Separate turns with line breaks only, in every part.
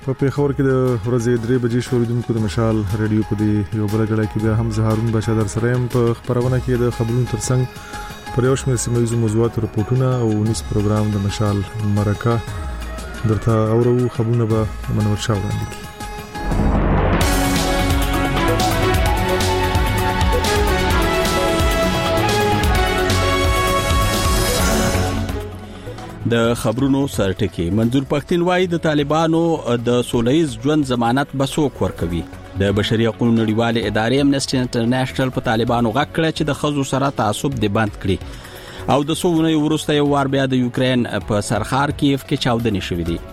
په پیښور کې د ورځې 3 بجې شوریدونکو د مشال رادیو په دې یو بل غړي کې بیا هم زهارون بشادر سره هم په خبرونه کې د خبرونو ترڅنګ پر یو شمېر سیمه موضوعات رپورټونه او 19 پروګرام د مشال مرکه درته اورو. خبرونه به منور شاه وړاندې کړي.
د خبرونو سرټکی منظور پښتين وایي د طالبانو د سولهییز ژوند ضمانت بسوک ورکوي. د بشري حقوقو نړیوالې ادارې امنسټي انټرنیشنل په طالبانو غږ کړی چې د خزو سره تعصب دی بند کړي او د سوونه ورسته یو وار بیا د یوکرين په سرخار کیف کې چاودنې شوې دي.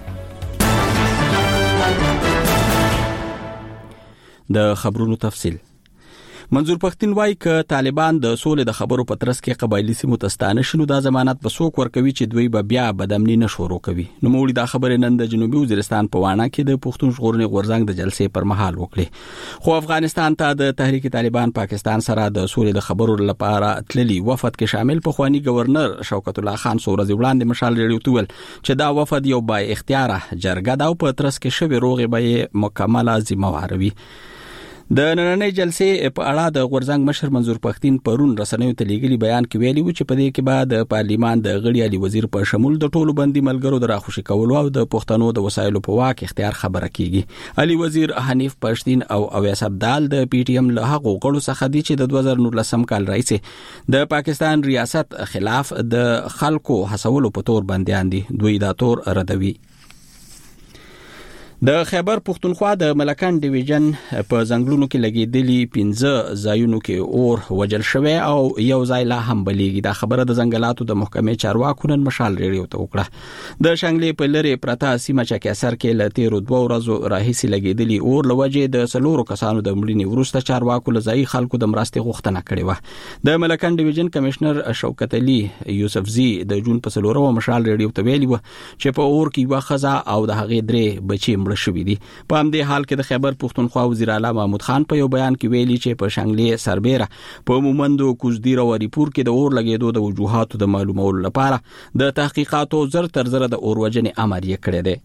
د خبرونو تفصیل. منظور پښتين وایي ک طالبان د سولې د خبرو په ترڅ کې قبایلی سیمو تستانه شنو د ضمانت بسوک ورکوي چې دوی به بیا بدامنی نشورو کوي. نو موږ دا خبره نن د جنوبي وزیرستان په وانه کې د پښتون ژغورنې غورځنګ د جلسې پر مهال وکړي. خو افغانستان ته د تحریک طالبان پاکستان سره د سولې د خبرو لپاره تللی وفد کې شامل په خواني گورنر شوکت الله خان سورز وړاندې مشال ریډیو تول چې دا وفد یو با اختیار جرګه دا په ترڅ کې شوی روغې به مکمله ذمہواروي. د نننۍ جلسې په اړه د غورځنګ مشر منظور پښتين پرون رسنیو ته لیږلي بیان کې ویلي و چې په دې کې بعد د پارلیمان د غړي علي وزیر په شمول د ټولو بندي ملګرو د راخوشي کولو او د پښتنو د وسایلو په واک اختیار خبره کیږي. علي وزیر حنیف پښتين او اویس عبدال د پی ټی ایم له هغو غړو څخه دي چې د 2019 کال راځي د پاکستان ریاست خلاف د خلکو حسولو په تور بنديان دي. دوی دا تور ردوي. د خیبر پختونخوا د ملکان ډیویژن په ځنګلونو کې لګیدلي 15 ځایونو کې اور وجل شوی او یو ځای لا هم بلیږي. دا خبره د ځنګلاتو د محکمې چارواکو نن مشال ریډیو ته وکړه. د شنګلې په لری پرتا سیمه چکه سر کې ل 13 ورځو راهیسي لګیدلي اور لوجه د سلورو کسانو د مړینې ورسته چارواکو لځای خلکو د مرستې غوښتنه کړې و. د ملکان ډیویژن کمشنر شوکت علي یوسفزي د جون په سلورو مشال ریډیو ته ویلي و چې په اور کې یو خزا او د هغې درې بچي شوې دي. په همدې حال کې د خیبر پختونخوا وزیر اعلی محمود خان په یو بیان کې ویلي چې په شنګلې سربېره په مومندو کوزدیر او ریپور کې د اور لګیدو د وجوهاتو د معلومولو لپاره د تحقیقاتو زر تر زر د اور وجنې امر یې کړی دی.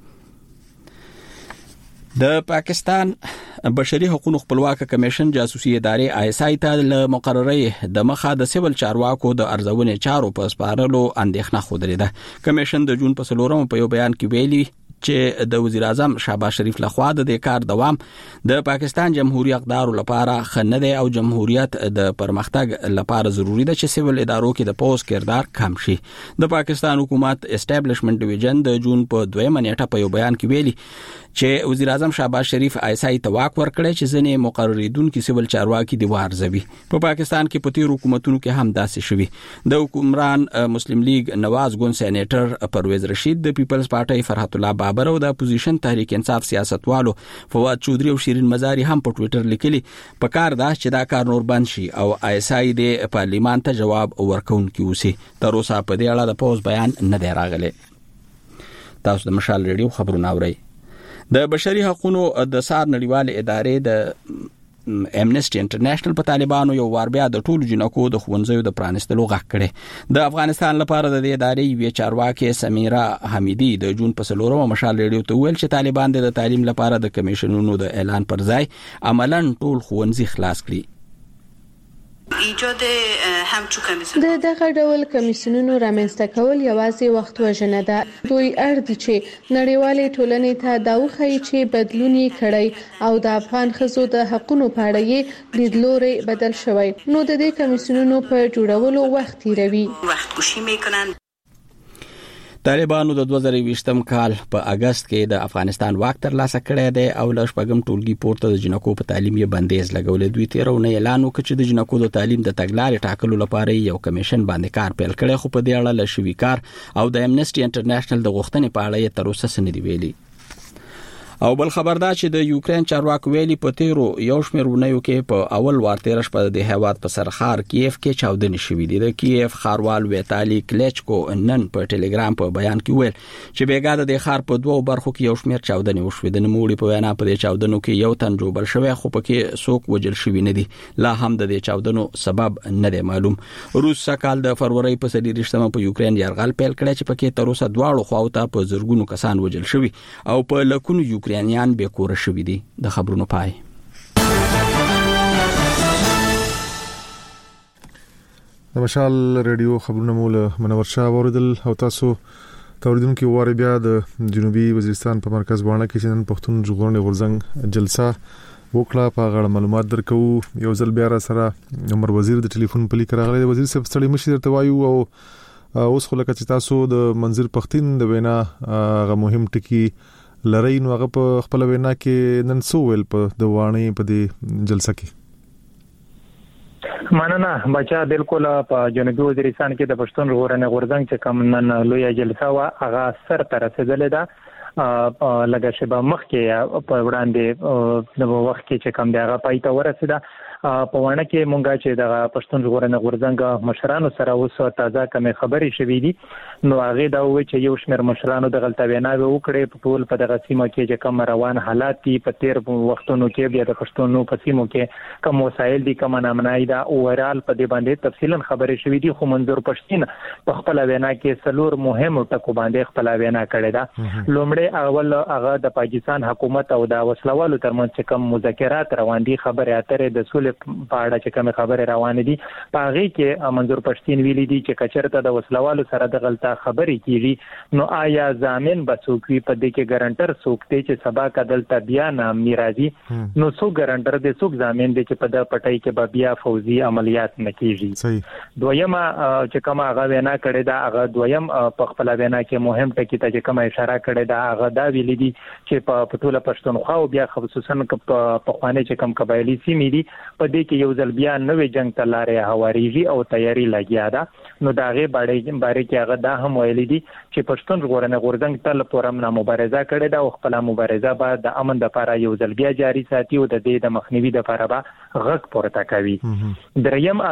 د پاکستان بشري حقوقو خپلواک کمیشن جاسوسي ادارې آی اس آی ته له مقررې د مخه د سیول چارواکو د ارزونې چارو په سپارلو اندېښنه خوده ده. کمیشن د جون په سلورم په یو بیان کې ویلي چې د وزیر اعظم شهباز شریف لخوا د کار دوام د پاکستان جمهوریت اقدارو لپاره خنه دی او جمهوریت د پرمختګ لپاره ضروری ده چې سیول ادارو کې د پوز کردار کم شي. د پاکستان حکومت اسټابلیشمنت ډیویژن د جون په 2 نیټه په یو بیان کې ویلي چې وزیر اعظم شهباز شریف آی اس آی ته واک ورکړی چې ځنې مقرریدونکو سیول چارواکي دی وارزوي. په پاکستان کې په تیر حکومتونو کې هم داسې شوي. د حکمران مسلم لیگ نواز ګون سېنیټر پرویز رشید د پیپلز پارټي فرحت الله بابر او د اپوزیشن تحریک انصاف سیاستوالو فواد چودري او شیرین مزاری هم په ټوئیټر لیکلي په کار دا چې دا کار نور بند شي او آی اس آی د پارلیمان ته جواب ورکوونکی اوسي. تر اوسه په دې اړه د پوز بیان نه دی راغلی. تاسو د مشال ریډیو خبرونه اورئ. د بشري حقوقو د سار نړیوالې ادارې د امنسټي انټرنیشنل په طالبانو یو وار بیا د ټولو جنکو د ښوونځیو د پرانستلو غږ کړي. د افغانستان لپاره د دې ادارې وی چارواکي سمیرا حمیدی د جون په سلورو مشال ریډیو ته ویل چې طالبان د تعلیم لپاره د کمیشنونو د اعلان پر ځای عملاً ټول ښوونځي خلاص کړي.
ایجاد همچو کمیسیون د دغه ډول کمیسیونونو رامنځته کول یوازې وخت وژنه ده. دوی اړ دي چې نړیوالې ټولنې ته دا وښيي چې بدلون یې کړی او د افغان ښځو د حقونو په اړه یې لیدلوری بدل شوی. نو د دې کمیسیونونو په جوړولو وخت تیروي. وخت گوشی میکنن.
طالبانو د 2020 کال په اگست کې د افغانستان واک ترلاسه کړی دی او ل شپږم ټولګي پورته د جنکو په تعلیم یې بندیز لګولې. دوی تیرونه اعلان وکړ چې د جنکو د تعلیم د تګلارې ټاکلو لپاره یو کمیشن باندې کار پیل کړي. خو په دې اړه له شوی کار او د امنسټي انټرنیشنل د غوښتنې په اړه یې تر اوسه څه نه دی ویلي. او بل خبردار چې د یوکرين چارواکو ویلي په تیرو یو شمېر ونیو کې په اول وار 13 په د هیواد په سرخار کیف کې چاودنې شوې دي. د کیف خاروال ویتالي کلیچکو نن په ټلګرام په بیان کې ویل چې بیګا د خار په دوه برخو کې یو شمېر چاودنې وشوې. د نوموړي په وینا په دې چاودنو کې یو تن جوړ شوی خو پکې څوک وجل شوی نه دي. لا هم د دې چاودنو سبب نه دی معلوم. روس سکهال د فروری په 23 په یوکرين یرغل پیل کړی چې پکې تر اوسه دواړو خواوته په زرګونو کسان وجل شوی او په لکونو یوکرانیان به کور شوی دي. د خبرونو پای.
د مشال ریډیو خبرونه مول منور شاه اوریدل او تاسو توریدونکو واره بیا د جنوبي وزیرستان په مرکز باندې کې چې نن پښتون ژغورنې غورځنګ جلسه وکړه. په غاړه معلومات درکو. یو ځل بیا را سره عمر وزیر د ټلیفون په لیک راغلی. وزیر صاحب ستړي مشي درته وایو او اوس خو لکه چې تاسو د منظر پښتين د وینا غو مهم ټکی لری نو هغه په خپل وینا کې نن سو ویل په د وانی په دې جلسه کې.
مننه بچا. بالکل په جنوبي وزیرستان کې د پښتون ژغورنې غورځنګ چې کوم نن لوی جلسه وا هغه سر تر رسیدلې ده. لکه شبه مخ کې په وړاندې د وخت کې چې کوم دغه پایته ورسیده. په وانه کې مونږه چې د پښتون ژغورنې غورځنګ مشرانو سره اوس تازه کوم خبرې شوې دي نو هغه دا وایي چې یو شمېر مشرانو د غلطه ویناوي وکړي په ټول په دغه سیمه کې چې کوم روان حالات دي په تیر وختونو کې بیا د پښتونو په سیمو کې کوم وسایل دي کوم نامنای دا اورال په دې باندې تفصیلا خبرې شوې دي. خو منظور پښتين په خپل وینا کې سلور مهم ټکو باندې خپل وینا کړې ده. لومړی اول هغه د پاکستان حکومت او د وسلوالو ترمنځ چې کوم مذاکرات روان دي خبرې اترې د سولې په اړه چې کوم خبره روانه دي په هغه کې منظور پښتين ویلي دي چې کچرته د وسلوالو سره د غلطه خبرې کیږي نو آیا ضامن بسوکوي په دې کې ګارانټر سوکته چې سبا کدل تبیا نام میراثي نو سو ګارانټر د سوک ضامن دي چې په د پټای کې بیا فوزي عملیات نه کیږي. دویمه چې کوم هغه وینا کړې ده هغه دویم په خپل وینا کې مهم ټکی ته چې کوم اشاره کړې ده هغه دا ویلي دي چې په ټوله پښتونخوا او بیا خصوصا په خوانې چې کوم قبایلی سیمې دي په دې کې یو ځل بیا نوې جنگ ته لارې هواريږي او تیاری لګیا ده. نو داغه باره کې هغه دا هم ویلي دي چې پښتون ژغورنې غورځنګ تل پورم مبارزه کړې ده او خپل مبارزه به د امن لپاره یو ځل بیا جاری ساتي او د دې د مخنیوي لپاره به غږ پورته کوي. دریم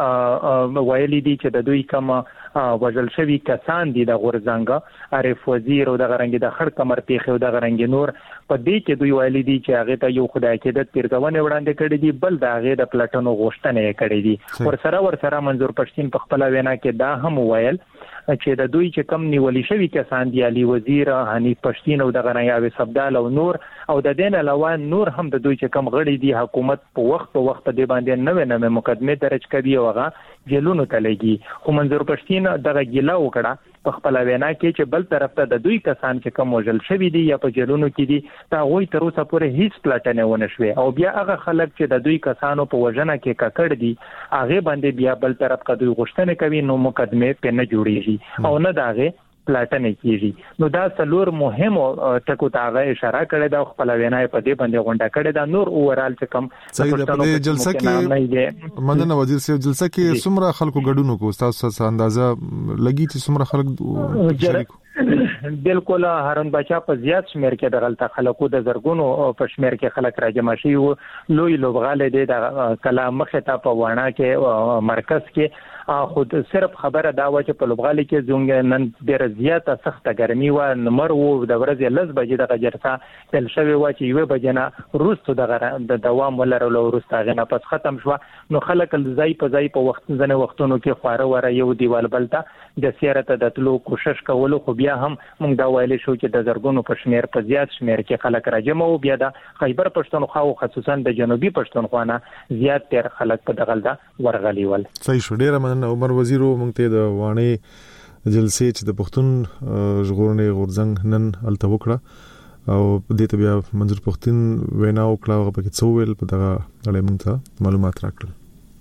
هغه ویلي دي چې د دوی کوم وژل شوی کسان دي د غورځنګ عارف وزیر او د غرنګ د خړ کمر پیخ او د غرنګ نور په دې کې دوی ویلي دي چې هغه ته یو خدای کې د پیرګونه وړاندې کړی دي بل دا هغه د پلاتونو غوښتنه کړې دي. ورسره منظور پښتين په خپل وینا کې دا هم ویل چې د دوی چې کم نیولې شوی کسان دی علي وزیر حنیف پښتين او د غنیاوي سبدال او نور او د دین علاوه نور هم د دوی چې کم غړي دي حکومت په وخت د باندې نوې مقدمه درج کوي او هغه جیلونو ته لګي. خو منظور پښتين دغه ګیلا وکړه په خپل وینا کې چې بل طرف ته د دوی کسان چې کم وژل شوی دي یا په جیلونو کې دي دا غوي تر اوسه پورې هیڅ پلاټنه ونه شوي او بیا هغه خلک چې د دوی کسانو په وژنه کې ککړ دي هغه باندې بیا بل طرف ته دوی غوښتنه کوي نو مقدمه په نه جوړیږي او نه داغه پلاټنه کیږي. نو دا څلور مهم ټکو ته هغه اشاره کړې ده خپل وینا په دې باندې غونډه کړې ده. نور اورال چې کم
په جلسه کې مننه وزیر صاحب جلسه کې څومره خلکو ګډون کو تاسو څه اندازه لګی چې څومره خلک شریک؟
بالکل هارون بچا په زیات شمیر کې د غلطه خلکو د زرګونو په شمیر کې خلک راجمع شي او لوی لوبغاله دي د کلام مخه ته په وانه کې مرکز کې خود صرف خبره دا و چې په لوبغاله کې زونګ نن ډیر زیاته سخته ګرمي و نمبر وو د ورځې لږ بجې د جلسه تل شوی و چې یو بجنه روستو د دوام ولرلو وروسته غنه پس ختم شو نو خلک ځای په ځای په وخت ځنه وختونو کې خواره وره یو دیوال بلته د سیارت د تلو کوشش کولو خو بیا هم موږ دا ویل شو چې د زرګونو په شمیر په زیات شمیر کې خلک راجمع او بیا د خیبر پښتونخوا او خصوصا د جنوبي پښتونخوا نه زیات تر خلک په دغلدا ورغلي ول.
صحیح شو. ډیر مننه عمر وزیر موږ ته د وانی جلسې چې د پښتون ژغورنې غورځنګ نن الته وکړه او دې ته بیا منظور پښتين وینا وکړه او په کې څو ویل په دغه اړه موږ ته معلومات راکړل.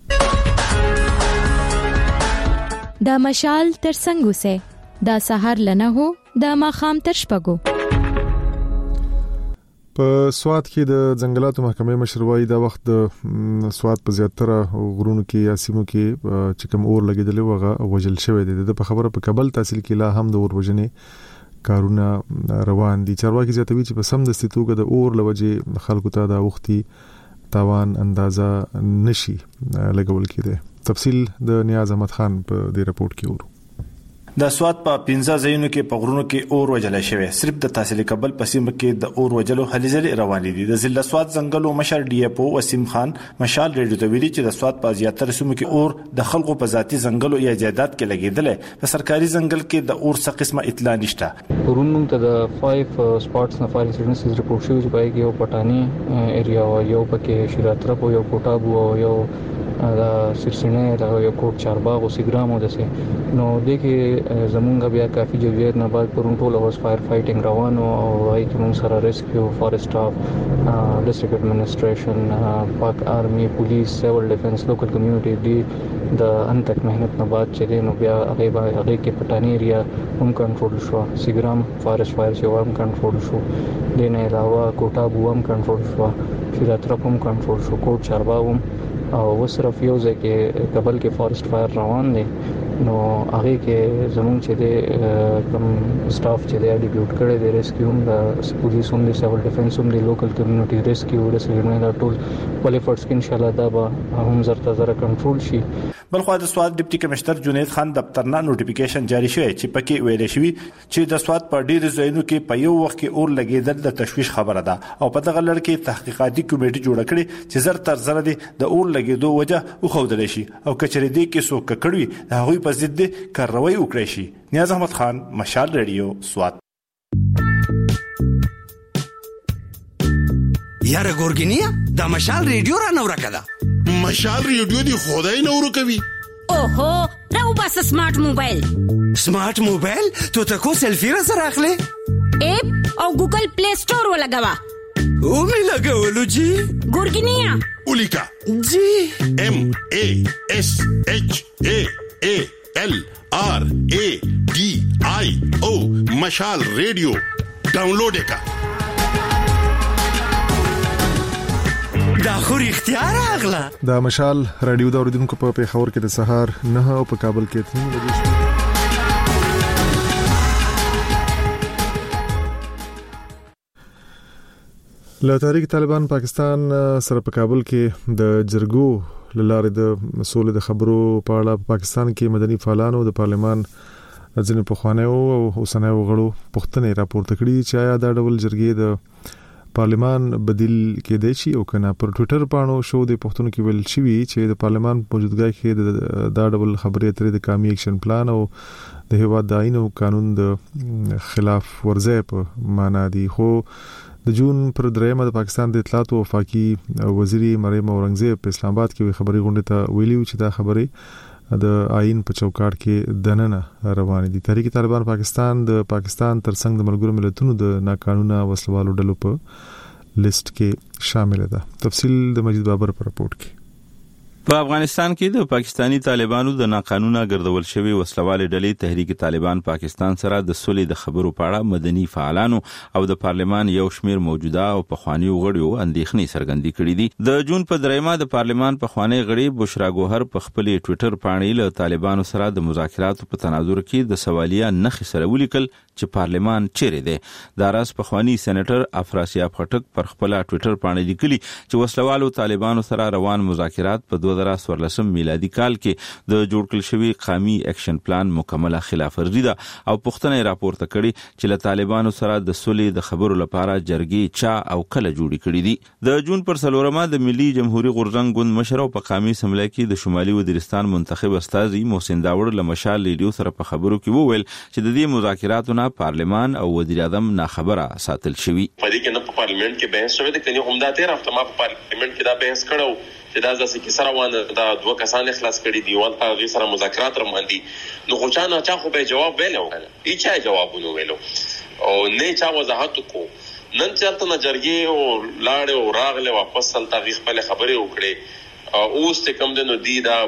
دا مشال تر څنګه سه دا سحر لنه هو دا ماخام تر شپګو.
په سواد کې د ځنګلاتو محکمې مشروعي دا وخت د سواد په زیاتره غرونو کې یا سیمو کې چې کوم اور لګیدل وغه وجل شوی دی. د خبره په کابل تحصیل کې لا هم د اور وجنې کارونه روان دي. چارواکي زیاتوي چې په سم د ستوګه د اور لوجه خلکو ته د وختي تاوان اندازه نشي لګول کېده. تفصیل د نیاز احمد خان په دې رپورت کې ورو.
د سواد په 15 ځایونو کې په غرونو کې اور وجل شوی. صرف د تحصیل کابل په سیمه کې د اور وجلو هلې ځلې روان دي. د ضلع سواد ځنګلو مشر ډي اف او وسیم خان مشال ریډیو ته ویلي چې د سواد په زیاتره سیمو کې اور د خلکو په ذاتي ځنګلو یا جایداد کې لګیدل. په سرکاري ځنګل کې د اور څه قسمه اطلاع نشته.
ورونو ته د 5 سپاټس نه فایر انسیډنټس ریپورت شوی چې پای کې یو پټانی ایریا او یو پکې شیراترپ او یو کوټابو او یو دا سرسینه دا یو کوټ چارباغ او سیګرام او دسه نو د کې زمونږ بیا کافي جوړ نه بعد پرون ټول اوس فایر فایټینګ روانو او وايي چې موږ سره ریسکیو فارست سټاف ډسټریکټ ایڈمنسټریشن پاک آرمي پولیس سیول ډیفنس لوکل کمیونټي دی د انتک مهنت نه بعد چې نو بیا هغه کې پټانی ایریا هم کنټرول شو. سیګرام فارست فایر شو هم کنټرول شو. د نه علاوه کوټابو هم کنټرول شو. شیراترپ هم کنټرول شو. کوټ چارباغ هم او وسره فیوزه کې کابل کې فارست فایر روان دي. نو هغه کې زمون چې د کوم سټاف چې د ډیپیوټ کړي د ریسکیو د پولیس هم د سیول ډیفنس هم د لوکل کمیونټي ریسکیو د سګرنه دا ټول ول افورټس کې ان شاء الله دا به هم زره کنټرول شي.
بلخو د سواد ډیپټي کمشنر جنید خان دفترنا نوټیفیکیشن جاری شوی چې پکې ویل شوی چې د سواد په ډیرو ځایونو کې په یو وخت کې اور لګیدل د تشویش خبره ده او په دغه لړ کې تحقیقاتي کمیټه جوړ کړي چې زر تر زر د اور لګیدو وجه وخودل شي او کچری دی کې څوک کړوي د هغوی په ضد کاروایی وکړي شي. نیاز احمد خان مشال ریډیو سواد.
یاره ګورګینیا دا مشال ریډیو را نو راکړه. مشال ریډیو دی خدای نورو کوي.
اوهو راو بس سمارټ موبایل.
سمارټ موبایل ته تکو سلفی را سره اخلي
اپ او ګوګل پلی سٹور ولګوا
او می لګولو جی
ګورګینیا
اولیکا جی ام ا اس اچ ا ا ال آر ا ډي آی او مشال ریډیو ډاونلوډ کا. دا خو اختیار اغلا.
دا مشال رادیو دا اوریدونکو په پیښور کې د سهار 9 او په کابل کې 3 بجې. له تحریک طالبان پاکستان سره په کابل کې د جرګو لاره د مسولې د خبرو په اړه پاکستان کې مدني فعالانو د پارلمان ځینې پخوانیو او اوسنیو غړو پوښتنې راپورته کړې چې آیا دا ډول جرګې د پارلمان بدیل کېدای شي او کنه. پر ټوئیټر باندې شو د پښتون کې ویل شوی چې د پارلمان موجودګۍ کې دا ډول خبرې اترې د قومي اکشن پلان او د هیواد د آئین او قانون د خلاف ورزي په معنا دي. خو د جون پر 3 د پاکستان د اطلاعات او وفاقي وزیر مریم اورنګزیب په اسلام آباد کې خبري غونډه ته ویلي چې دا خبرې د آئین په چوکاټ کې دننه روان دي. تحریک طالبان پاکستان د پاکستان ترڅنګ د ملګرو ملتونو د ناقانونه وسلوالو ډلو په لیست کې شامل ده. تفصیل د مجید بابر پر رپورت کې.
په افغانستان کې د پاکستانی طالبانو د ناقانونه ګرځول شوی وسلوال ډلې تحریک طالبان پاکستان سره د سولې د خبرو په اړه مدني فعالانو او د پارلمان یو شمیر موجوده او پخوانی غړیو اندېښنې څرګندې کړې دي. د جون په 3 د پارلمان پخوانی غړي بشرا ګوهر په خپل ټوئیټر باندې له طالبانو سره د مذاکراتو په تناظر کې د سوالیه نخښ سره ولیکل چې پارلمان چیرې دی. د راس پخوانی سېنیټر افراسیاب خټک پر خپل ټوئیټر باندې لیکلي چې وسلوالو طالبانو سره روان مذاکرات په 2014 میلادي کال کې د جوړ کړل شوی قومي اکشن پلان مکمله خلاف ورزي ده او پښتنې راپورته کړي چې له طالبانو سره د سولې د خبرو لپاره جرګې چا او کله جوړې کړې دي. د جون پر 4 د ملي جمهوریت غورځنګ ګوند مشر او په قومي اسمبلی کې د شمالي وزیرستان منتخب استاذي محسن داوړ له مشال ریډیو سره په خبرو کې وویل چې د دې مذاکراتو نه پارلمان او وزیر اعظم نه خبره ساتل شوی.
په دې کې نه په پارلیمنت کې بحث شوی د کني همدا تیر هفته ما په پارلیمنت کې دا بحث کړو چې دا ځکه چې سره وانه دا دوه کسان اخلاص کړي دی او په غي سره مذاکرات روان دي. نو خو چا خو به جواب ویلو هیڅ جوابونه ویلو او نه چا وضاحت کو نن چلته نه جرګي او لاړ او راغله واپس سل تاریخ په خبرې وکړي او اوس ته کم دنو دی دا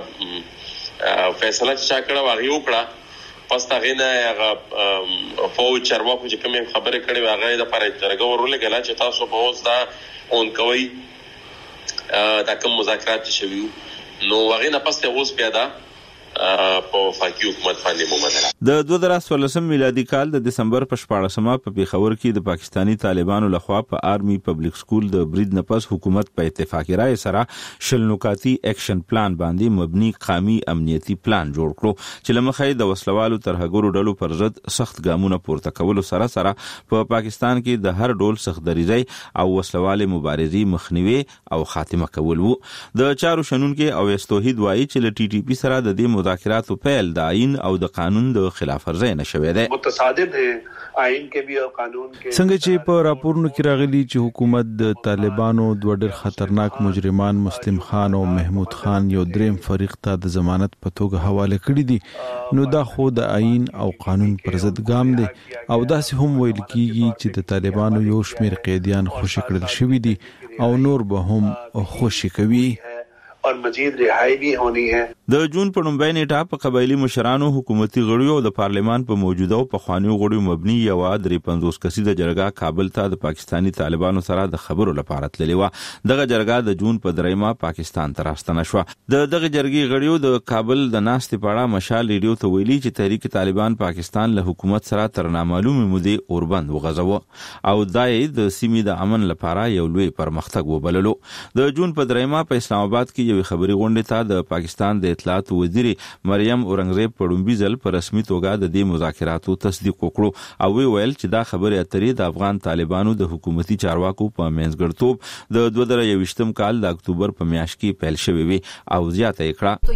فیصله چا کړه واغی وکړه پس تا غینه هغه فوج چرواکو چې کوم خبره کړي هغه د پاره جرګه ورولې غلا چې تاسو به اوس دا اون کوي دا کوم مذاکرات شوي نو هغه نه پس ته اوس بیا دا په وفاقي حکومت باندې ومنله.
د 2014 میلادي کال د دسمبر په 14مه په پیښور کې د پاکستانی طالبانو لخوا په آرمي پبلک سکول د برید نه پس حکومت په اتفاقی رائے سره شل نکاتی اکشن پلان باندې مبني قومي امنیتي پلان جوړ کړو چې لمخې د وسلوالو ترهګرو ډلو پر ضد سخت ګامونه پورته کولو سره په پاکستان کې د هر ډول سخت دریزي او وسلوالې مبارزي مخنیوي او خاتمه کول وو. د چارو شنونکو او توحید وایي چې ل ټي ټي پی سره د دې مذاکراتو پیل د آئین او د قانون د خلاف ورزي نشوي دی.
متصادم ہے آئین کې بھی او قانون کې.
څنګه چې په راپورونو کې راغلي چې حکومت د طالبانو دوه ډېر خطرناک مجرمان مسلم خان او محمود خان یو دریم فریق ته د ضمانت په توګه حواله کړی دي، نو دا خو د آئین او قانون پر ضد ګام دی او داسې هم ویل کیږي چې د طالبانو یو شمېر قیدیان خوشي کړل شوی دي او نور به هم خوشي کوي
اور مزید رهایی بھی ہونی ہے.
د جون په لومړۍ نیټه په قبایلی مشرانو حکومتي غړیو او د پارلیمان په موجوده او په خوانیو غړیو مبني یو 53 کسیزه جرګه کابل ته د پاکستانی طالبانو سره د خبرو لپاره تللی و. دغه جرګه د جون په 3مه پاکستان ته راستنه شو. دغه جرګې غړیو د کابل د ناستې پاړه مشال ریډیو ته ویلي چې تحریک طالبان پاکستان له حکومت سره تر نامعلومه مودې اوربند وغځاوه او دای د سیمې د امن لپاره یو لوی پرمختګ وبللو. د جون په 3مه په اسلام آباد کې یو خبري غونډه ته د پاکستان د اطلاعات وزیر مریم اورنګزیب په لومړي ځل په رسمي توګه د دې مذاکراتو تصدیق وکړو او ویل چې دا خبره اترې د افغان طالبانو د حکومتي چارواکو په منځګړتوب د 2023م کال د اکتوبر په میاشت کې پیل شوې وي او زیاته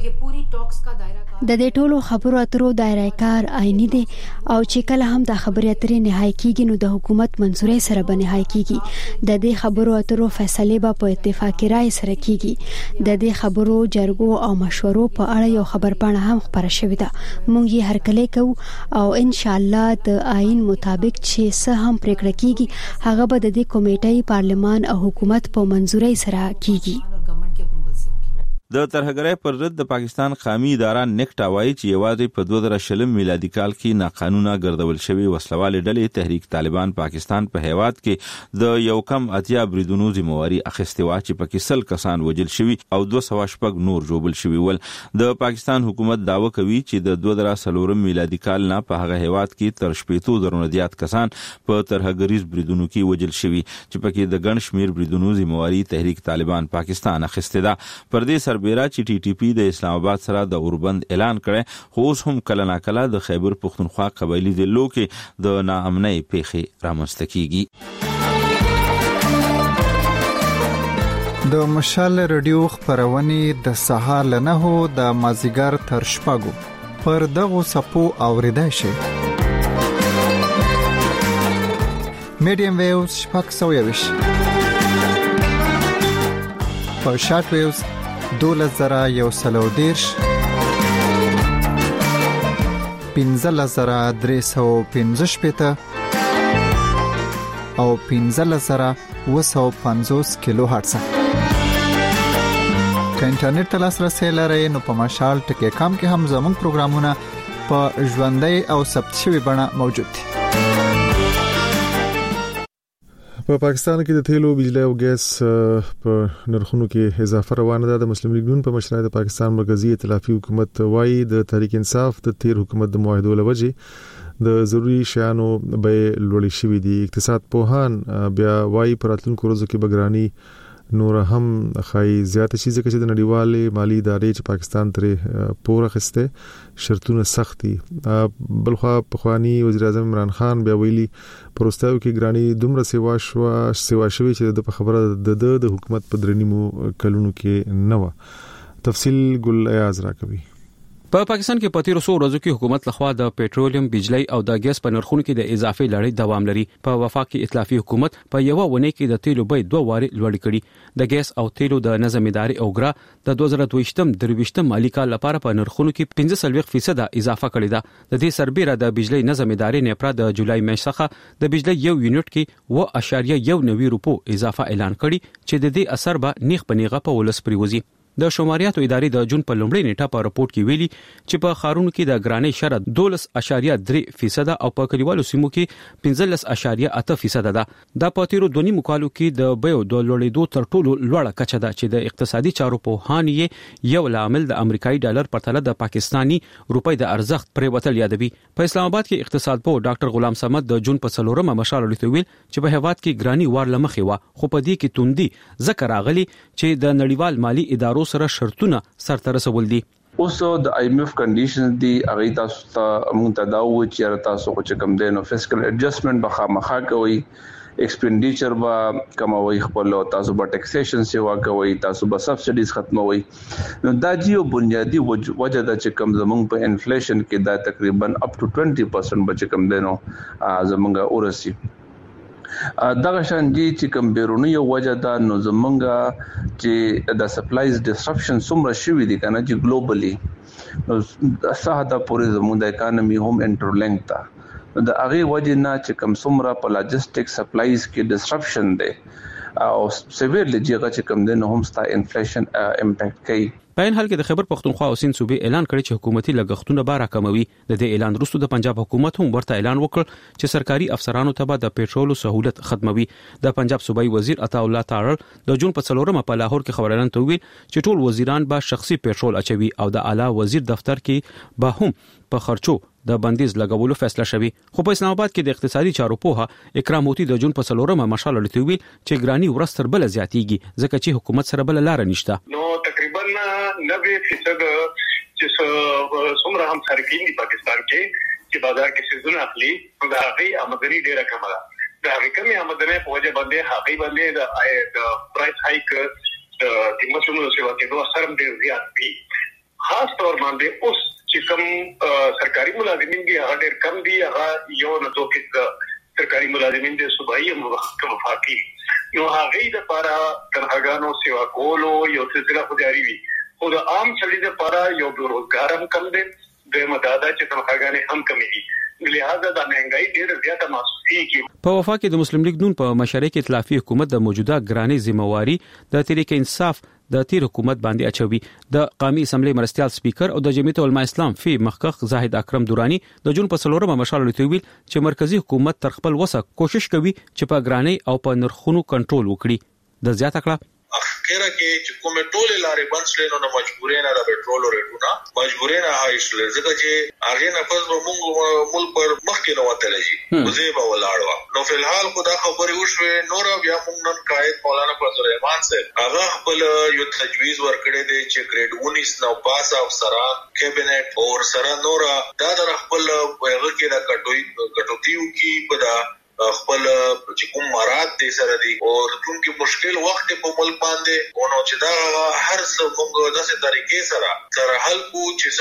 کړه.
د دې ټولو خبرو اترو دایره کار آئینی دي او چې کله هم د خبرې اترې نهایی کیږي نو د حکومت منزوري سره به نهایی کیږي. د دې خبرو اترو فیصله به په اتفاقی رائے سره کیږي. د دې خبرو جرګو او مشورو په اړه یو خبرپاڼه هم خبره شوې ده. مونږ یې هرکلی کوو او ان شاء الله د آئین مطابق چې څه هم پریکړه کیږي هغه به د دې کمیټې پارلمان او حکومت په منزوري سره کیږي.
د ترهګرۍ پر ضد د پاکستان قومي اداره نیکټا وایي چې یوازې په 2020 میلادي کال کې ناقانونه ګرځول شوی وسلوالې ډلې تحریک طالبان پاکستان په هیواد کې د یو کم اتیا بریدونو ذمہواری اخیستې و چې پکې 100 کسان وژل شوي او 200 نور ژوبل شوي ول. د پاکستان حکومت داوا کوي چې د 2004 میلادي کال نه په هغه هیواد کې تر 70,000 زیات کسان په ترهګریز بریدونو کې وژل شوي چې پکې د ګڼ شمیر بریدونو ذمہواری تحریک طالبان پاکستان اخیستې ده. پر دې بیرا چې ټي ټي پی د اسلام آباد سره د اوربند اعلان کړي خو اوس هم کله ناکله د خیبر پختونخوا قبایلی ضلعو کې د ناامنۍ پیښې رامنځته کیږي.
د مشال رادیو خبرونه د سهار له 9 د مازیګر تر شپږو پر دغه سپو اوریدای شي. میډیم ویوز شپږ سویوش په شارټ ویوز 2110 15315 او 15750 کیلو هرتز. که انټرنیټ ته لاسرسي لرئ نو په مشال ټکی کام کې هم زموږ پروګرامونه په ژوندۍ او ثبت شوی بڼه موجود دي.
په پاکستان کې د تیلو، بجلی او ګیس په نرخونو کې اضافه روانه ده. د مسلم لیگ نون په مشرۍ د پاکستان مرکزی ائتلافي حکومت وایي د تحریک انصاف د تیر حکومت د معاهدو لوجه د ضروري شیانو به لوړې شوې دي. اقتصاد پوهان بیا وایي پراتلونکو ورځو کې بګرانی نور هم خای زیاته شي ځکه چې د نړیوالې مالی ادارې چې پاکستان ترې پور اخیسته شرطونه سختي. بلخوا پخوانی وزیر اعظم عمران خان بیا ویلي پروستاو کې ګرانی دومره سیوا شوی چې د خبره د حکومت په درنیمو کلونو کې نه و. تفصیل ګل ایاز را کوي.
په پاکستان کې په تیرو څو ورځو کې حکومت لخوا د پېټرولیم، بجلی او د ګیس په نرخونو کې د اضافي لړۍ دوام لري. په وفاقي ائتلافي حکومت په یو ونه کې د تیلو بیه 2 واره لوړ کړي. د ګیس او تیلو د نظم ادارې او ګرا د 2023 مالي کال لپاره په نرخونو کې 15% اضافه کړې ده. د دې سربېره د بجلی نظم ادارې نه پر د جولای میاشت څخه د بجلی یو یونټ کې 1.19 روپو اضافه اعلان کړي چې د دې اثر به نیغ په نیغه په ولس پریوزي.
د شماریاتو ادارې د جون په لومړۍ نیټه په راپورټ کې ویلي چې په خارونو کې د ګرانۍ شرط 12.3% او په کلیوالو سیمو کې 15.8% ده. دا په تیرو 2.5 کالو کې د بیو د لوړېدو تر ټولو لوړه کچه ده چې د اقتصادي چارو په هان یې یو لامل د امریکایي ډالر په تله د پاکستانی روپۍ د ارزښت پریوتل یادوي. په اسلام آباد کې اقتصاد پوه ډاکټر غلام صمد د جون په 4مه مشال لټوي چې په هیواد کې ګرانی وار لمخې و خو په دې کې توندي ذکر راغلي چې د نړیوال مالی ادارو سره شرطونه سرته رسول دي.
اوس د IMF کنډیشنز دی هغه تاسو ته مونږ ته دا و چې تاسو چې کوم دینو فیسکل ایڈجسټمنٹ به خامخا کوي، ایکسپینډیچر با کموي، خپل تاسو به ټیکسیشن سیوا کوي، تاسو به سبسیډیز ختموي. نو دا یو بنیادی وجه ده چې کوم زمونږ په انفلیشن کې دا تقریبا اپ ټو 20% بچ کوم دینو زمونږه ورسي. دغه شان دي چې کوم بیرونی یو وجه ده نو زمونږه چې د سپلایز ډسرپشن څومره شوي دي کنه چې ګلوبلی نو ساده پورې زموږ د اکانومي هم انټرلینک ده. د هغه وجه نه چې کوم څومره په لاجستیک سپلایز کې ډسرپشن ده او سیویرلی چې کوم دین هم ستا انفلیشن امپیکټ کوي.
په ان حال کې د خیبر پختونخوا او سیند صوبې اعلان کړی چې حکومتي لګښتونه به راکموي. د دې اعلان وروسته د پنجاب حکومت هم ورته اعلان وکړ چې سرکاري افسرانو ته به د پېټرولو سہولت ختموي. د پنجاب صوبایي وزیر عطا الله تاړل د جون په 4مه په لاهور کې خبريالانو ته ویل چې ټول وزیران به شخصي پېټرول اچوي او د اعلی وزیر دفتر کې به هم په خرچو د بندیز لګولو فیصله شوی. خو په اسلام آباد کې د اقتصادي چارو پوها اکرام هوتی د جون په 4مه مشال لټوي ویل چې ګرانی ورستر بل زیاتیږي ځکه چې حکومت سره بل لار نشته.
نو تقریبا 90% چې څومره هم صارفین دي پاکستان کې چې بازار کې سيزونه اخلي دا هغه آمدنی ډیره کمه ده. دا هغه کمی آمدنی په وجه باندې هغه باندې د پرایس هایک د قیمتونو سیوا کې دوه سره ډیر زیات دي. خاص طور باندې اوس چې کوم سرکاري ملازمین دي هغه ډیر کم دي. هغه یو نه دوه کې سرکاري ملازمین دي صوبایي او وفاقي نو هغه د لپاره تنهاګانو سیوا کولو یو سلسله جاری وي. خو د عام چلې د لپاره یو بیروزګار هم کم دي، د مدادا چې تنهاګانې هم کم دي، لہذا د مهنګای ډیر زیاته محسوسيږي.
په وفاق کې د مسلم لیگ نون په مشارکت ائتلافي حکومت د موجوده ګرانی ذمہواری د تحریک انصاف د تیر حکومت باندې اچوي. د قومي اسمبلی مرستيال سپیکر او د جمعیت علماء اسلام فی محقق زاهد اکرم دورانی د جون په 4مه مشال لټوي چې مرکزی حکومت تر خپل وسه کوشش کوي چې په ګرانی او په نرخونو کنټرول وکړي. د زیاته کړه
اخیرا کې چې کومه ټوله لارې بند شلې نو مجبورې نه د پېټرول ریټونه مجبورې نه هاي شلې ځکه چې هغه نه پس موږ ملک پر مخ کې نه وتلې شي وزې به ولاړو. نو فلحال خدا خبرې وشوي نور بیا موږ نن قائد مولانا فضل الرحمن صاحب هغه خپل یو تجویز ورکړی دی چې ګریډ 19 نو پاس افسران کابینټ او سره نور دا د خپل هغه کې د کټوتیو کې په خپل چې کوم مراد دي سره دي او کومه مشکل وخت په ملک باندې ونه چې دا هر څه موږ د څه طریقې سره حل کو چې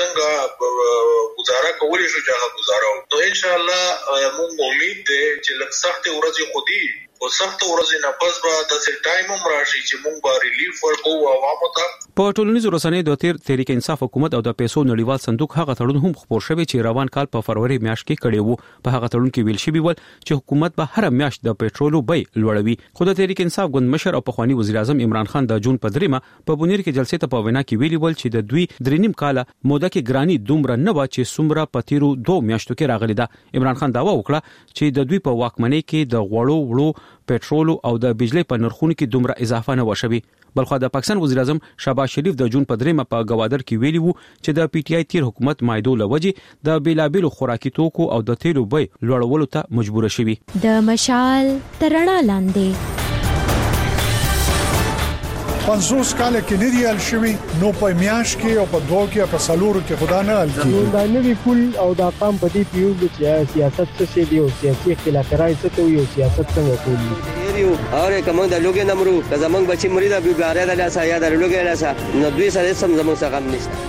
څنګه گزاره کولی شو چې هغه گزارو. نو ان شاء الله موږ امید دي چې لږ سخت ورځې خودي او سخت ورځې نه پس به د څه ټایم هم راشي چې موږ به ریلیف ورکوو عوامو ته.
په ټولنیزو رسنیو د تحریک انصاف حکومت او د پیسو نړیوال صندوق هغه تړون هم خبر شوی چې روان کال په فروری میاشت کې کړی وو. په هغه تړون کې ویل شوی و چې حکومت به هر میاشت د پېټرولو بیه لوړوي. خو د تحریک انصاف ګوند مشر او پخوانی وزیر اعظم عمران خان د جون په 3مه په بونیر کې جلسې ته په وینا کې ویلي ول چې د دوی 3.5 کال موده کې ګرانی دومره نه و چې څومره په تیرو 2 میاشتو کې راغلی ده. عمران خان داوا وکړه چې د دوی په واکمنۍ کې د وړو پېټرول او د بجلی په نرخونو کې دومره اضافه نه وشوي. بلخو د پاکستان وزیر اعظم شهباز شریف د جون په 3مه په گوادر کې ویلي وو چې د پی ټی آی تیر حکومت مایدو لوجې د بیلابیلو خوراکي توکو او د تیلو بیې لوړولو ته مجبور شوي.
د مشال ترڼا لاندې
50 کال کې نه دی ال شوی نو په میاش کې او په دوه کې په سالورو کې خدا نه ال کی
دا نوی کول او دا قام په دې پیو چې سیاست څه دی او سیاسي اختلاف راځي څه ته یو سیاست څنګه کوي
اور کوم د لوګي نمرو زمنګ بچی مریدا بیګاره د لاسه یا د لوګي لاسه نو دوی سره سم زموږ څخه غم نشته.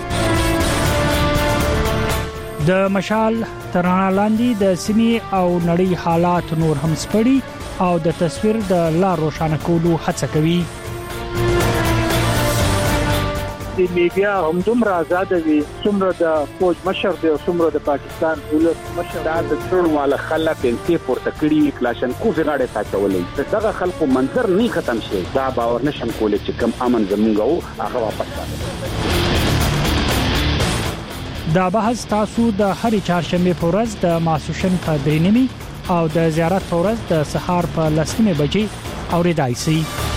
د مشال ترڼا لاندې د سیمې او نړۍ حالات نور هم سپړي او د تصویر د لار روښانه کولو هڅه کوي.
د میډیا هم دومره آزاد وي څومره د فوج مشر دی او څومره د پاکستان ولس مشر
دا د ټول والا خلک انتي پورته کړي کلاشنکوف غاړه ساتولې دغه خلکو منظر نه ختم شي دا باور نشم کولای چې کم امن زمونږ هغه واپس راځي.
دا بحث تاسو د هرې چهارشنبه په ورځ د ماسوشن په 3:30 او د زیارت په ورځ د سهار په 10:00 بجې اوریدای شئ.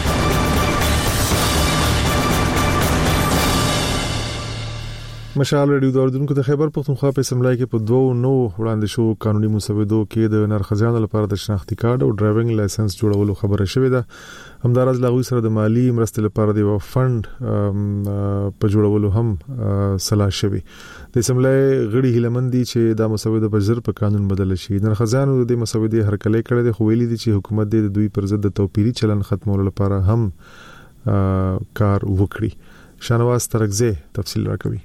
مشال ریډیو دوردونکو د خیبر پختونخوا په سملای کې په 2 نو وړاندې شو قانوني مسودو کې د نرخزیانو لپاره د شناختی کارت او ډرایوینګ لایسنس جوړولو خبره شوې ده. همدارز لاغوي سره د مالی مرستې لپاره د فند په جوړولو هم صلاح شوی. د سملای غړي هلمندي چې دا مسوده په ځر په قانون بدل شي. نرخزیانو د مسودې هرکلې کړې د خویلې دي چې حکومت د دوی پر ضد د توپیری چلن ختمولو لپاره هم کار وکړي. شانواز ترکزه تفصیل راکوي.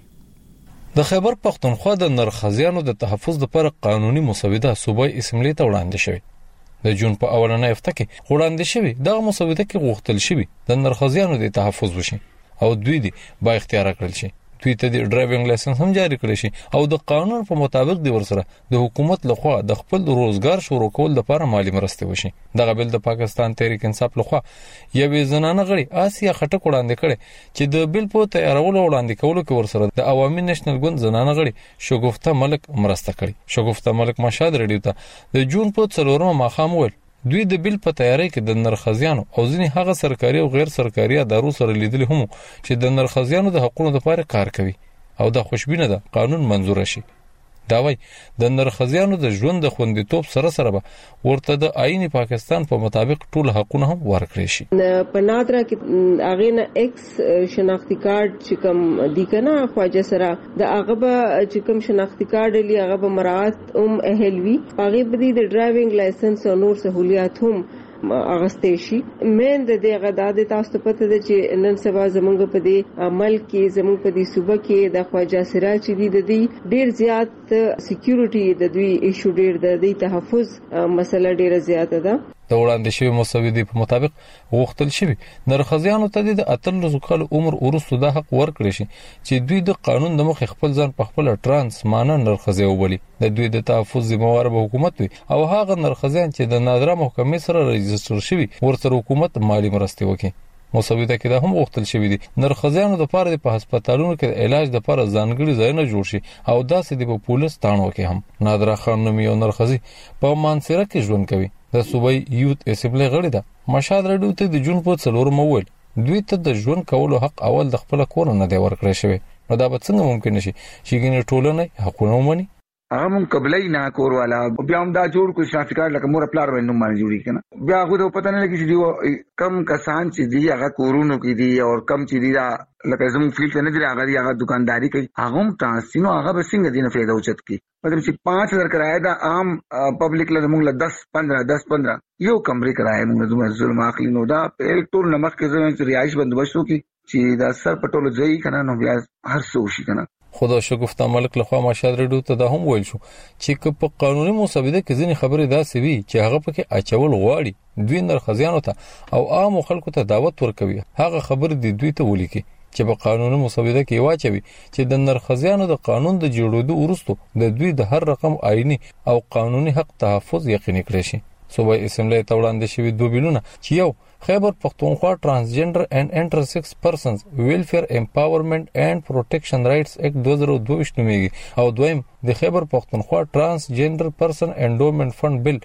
د خیبر پختونخوا د نرخزیانو د تحفظ لپاره قانوني مسوده صوبای اسمبلی ته وړاندې شوې. د جون په اولنۍ هفته کې وړاندې شوې دغه مسوده کې غوښتل شوی د نرخزیانو د تحفظ وشي او دوی دی با اختیار کړل شي. دوی ته د ډرایوینګ لایسنس هم جاری کړی شي او د قانون په مطابق دی ورسره د حکومت لخوا د خپل روزګار شروع کول لپاره مالی مرستې وشي. دغه بل د پاکستان تحریک انصاف لخوا یوې زنانه غړي آسیا خټک وړاندې کړي چې د بل په تیارولو وړاندې کولو کې ورسره د عوامي نېشنل ګوند زنانه غړي شګفته ملک مرسته کړي. شګفته ملک مشاد ریډیو ته د جون په 4 ماخام ول دوی د بل په تیاری کې د نرخزیانو او ځینې هغه سرکاري او غیر سرکاري ادارو سره لیدل هم چې د نرخزیانو د حقوقو لپاره کار کوي او دا خوشبینه ده قانون منزور شي. دا وای د نرخزیانو د ژوند د خوندیتوب سره سره به ورته د آئین پاکستان په مطابق ټول حقوقونه هم ورکړي شي.
په نادره کې هغه نه ایکس شناختی کارت چې کوم دی کنه خواجه سره د هغه به چې کوم شناختی کارت لري هغه به مراعات اهلوي هغه به د ډرایوینګ لایسنس او نور سہولیات هم اغستې شي. مین د دې غداد تاسو ته پته ده چې نن سبا زمونږ په دې عمل کې زمونږ په دې صوبه کې د خواجه سره چې دی د دې ډیر زیات سکیورټي د دوی ایشو ډیر د دې تحفظ مسله ډیره زیاته ده.
د وړاندې شوی مسودې په مطابق غوښتل شوی نرخزیانو ته د 18 کال عمر ورسته د حق ورکړي شي چې دوی د قانون د مخ خپل ځان په خپل ترانس مانه نرخزی وبلي. د دوی د تحفظ ذمہوار به حکومت وي او هغه نرخزیان چې د نادره محکمې سره رجستر شوی ورته حکومت مالی مرستې وکړي. مسوده کې دا هم غوښتل شوی دي نرخزیانو د لپاره په هسپتالونو کې د علاج لپاره ځانګړي ځایونه جوړ شي او داسې د پولیس تانو کې هم. نادره خان نوم یو نرخزی په مانسره کې ژوند کوي. د صوبای یوت اسمبلی غړي ده. مشاد ریډیو ته د جون په 4 موول دوی ته د ژوند کولو حق اول د خپل کور نه دی ورکړی شوی. نو دا به څنګه ممکن شي چې ګینه ټولنه حقونه ومني؟
هغه مون قبلې نه کور والا بیا هم دا جوړ کو شافکار لکه مور پلار باندې نوم باندې جوړی کنه بیا خو ته پته نه لګی چې دی کم کسان چې دی هغه کورونو کې دی او کم چې دی دا لکه زموږ فیلډ نه دی هغه دکانداری کوي هغه هم تاسو هغه به څنګه دینه فایده اوچت کی مطلب چې 5000 کرایه دا عام پبلک له موږ 10-15 یو کمرې کرایه موږ ظلم اخلي. نو دا ټول نمک کې زموږ رهائش بندوبست وکي چې دا سر پټول ځای کنه نو بیا هر څه شي کنه.
خدا شګفته ملک لخوا مشاد ریډیو ته دا هم ویل شو چې په قانوني مسوده کې ځینې خبرې داسې وي چې هغه پکې اچول غواړي دوی نرخزیانو ته او عام خلکو ته دعوت ورکوي هغه خبرې د دوی ته ولیکي چې په قانوني مسوده کې واچوي چې د نرخزیانو د قانون د جوړېدو وروسته د دوی د هر رقم آئینی او قانوني حق تحفظ یقیني کړی شي. صوبای اسمبلی ته وړاندې شوي 2 بیلونه چې یو خیبر پختونخوا ټرانسجنډر اینڈ انټرسیکس پرسنز ویلفیر امپاورمنٹ اینڈ پروټیکشن رائټس ایکټ 2022 نومېږي او دویم د خیبر پختونخوا ټرانسجنډر پرسن انډومنٹ فند بل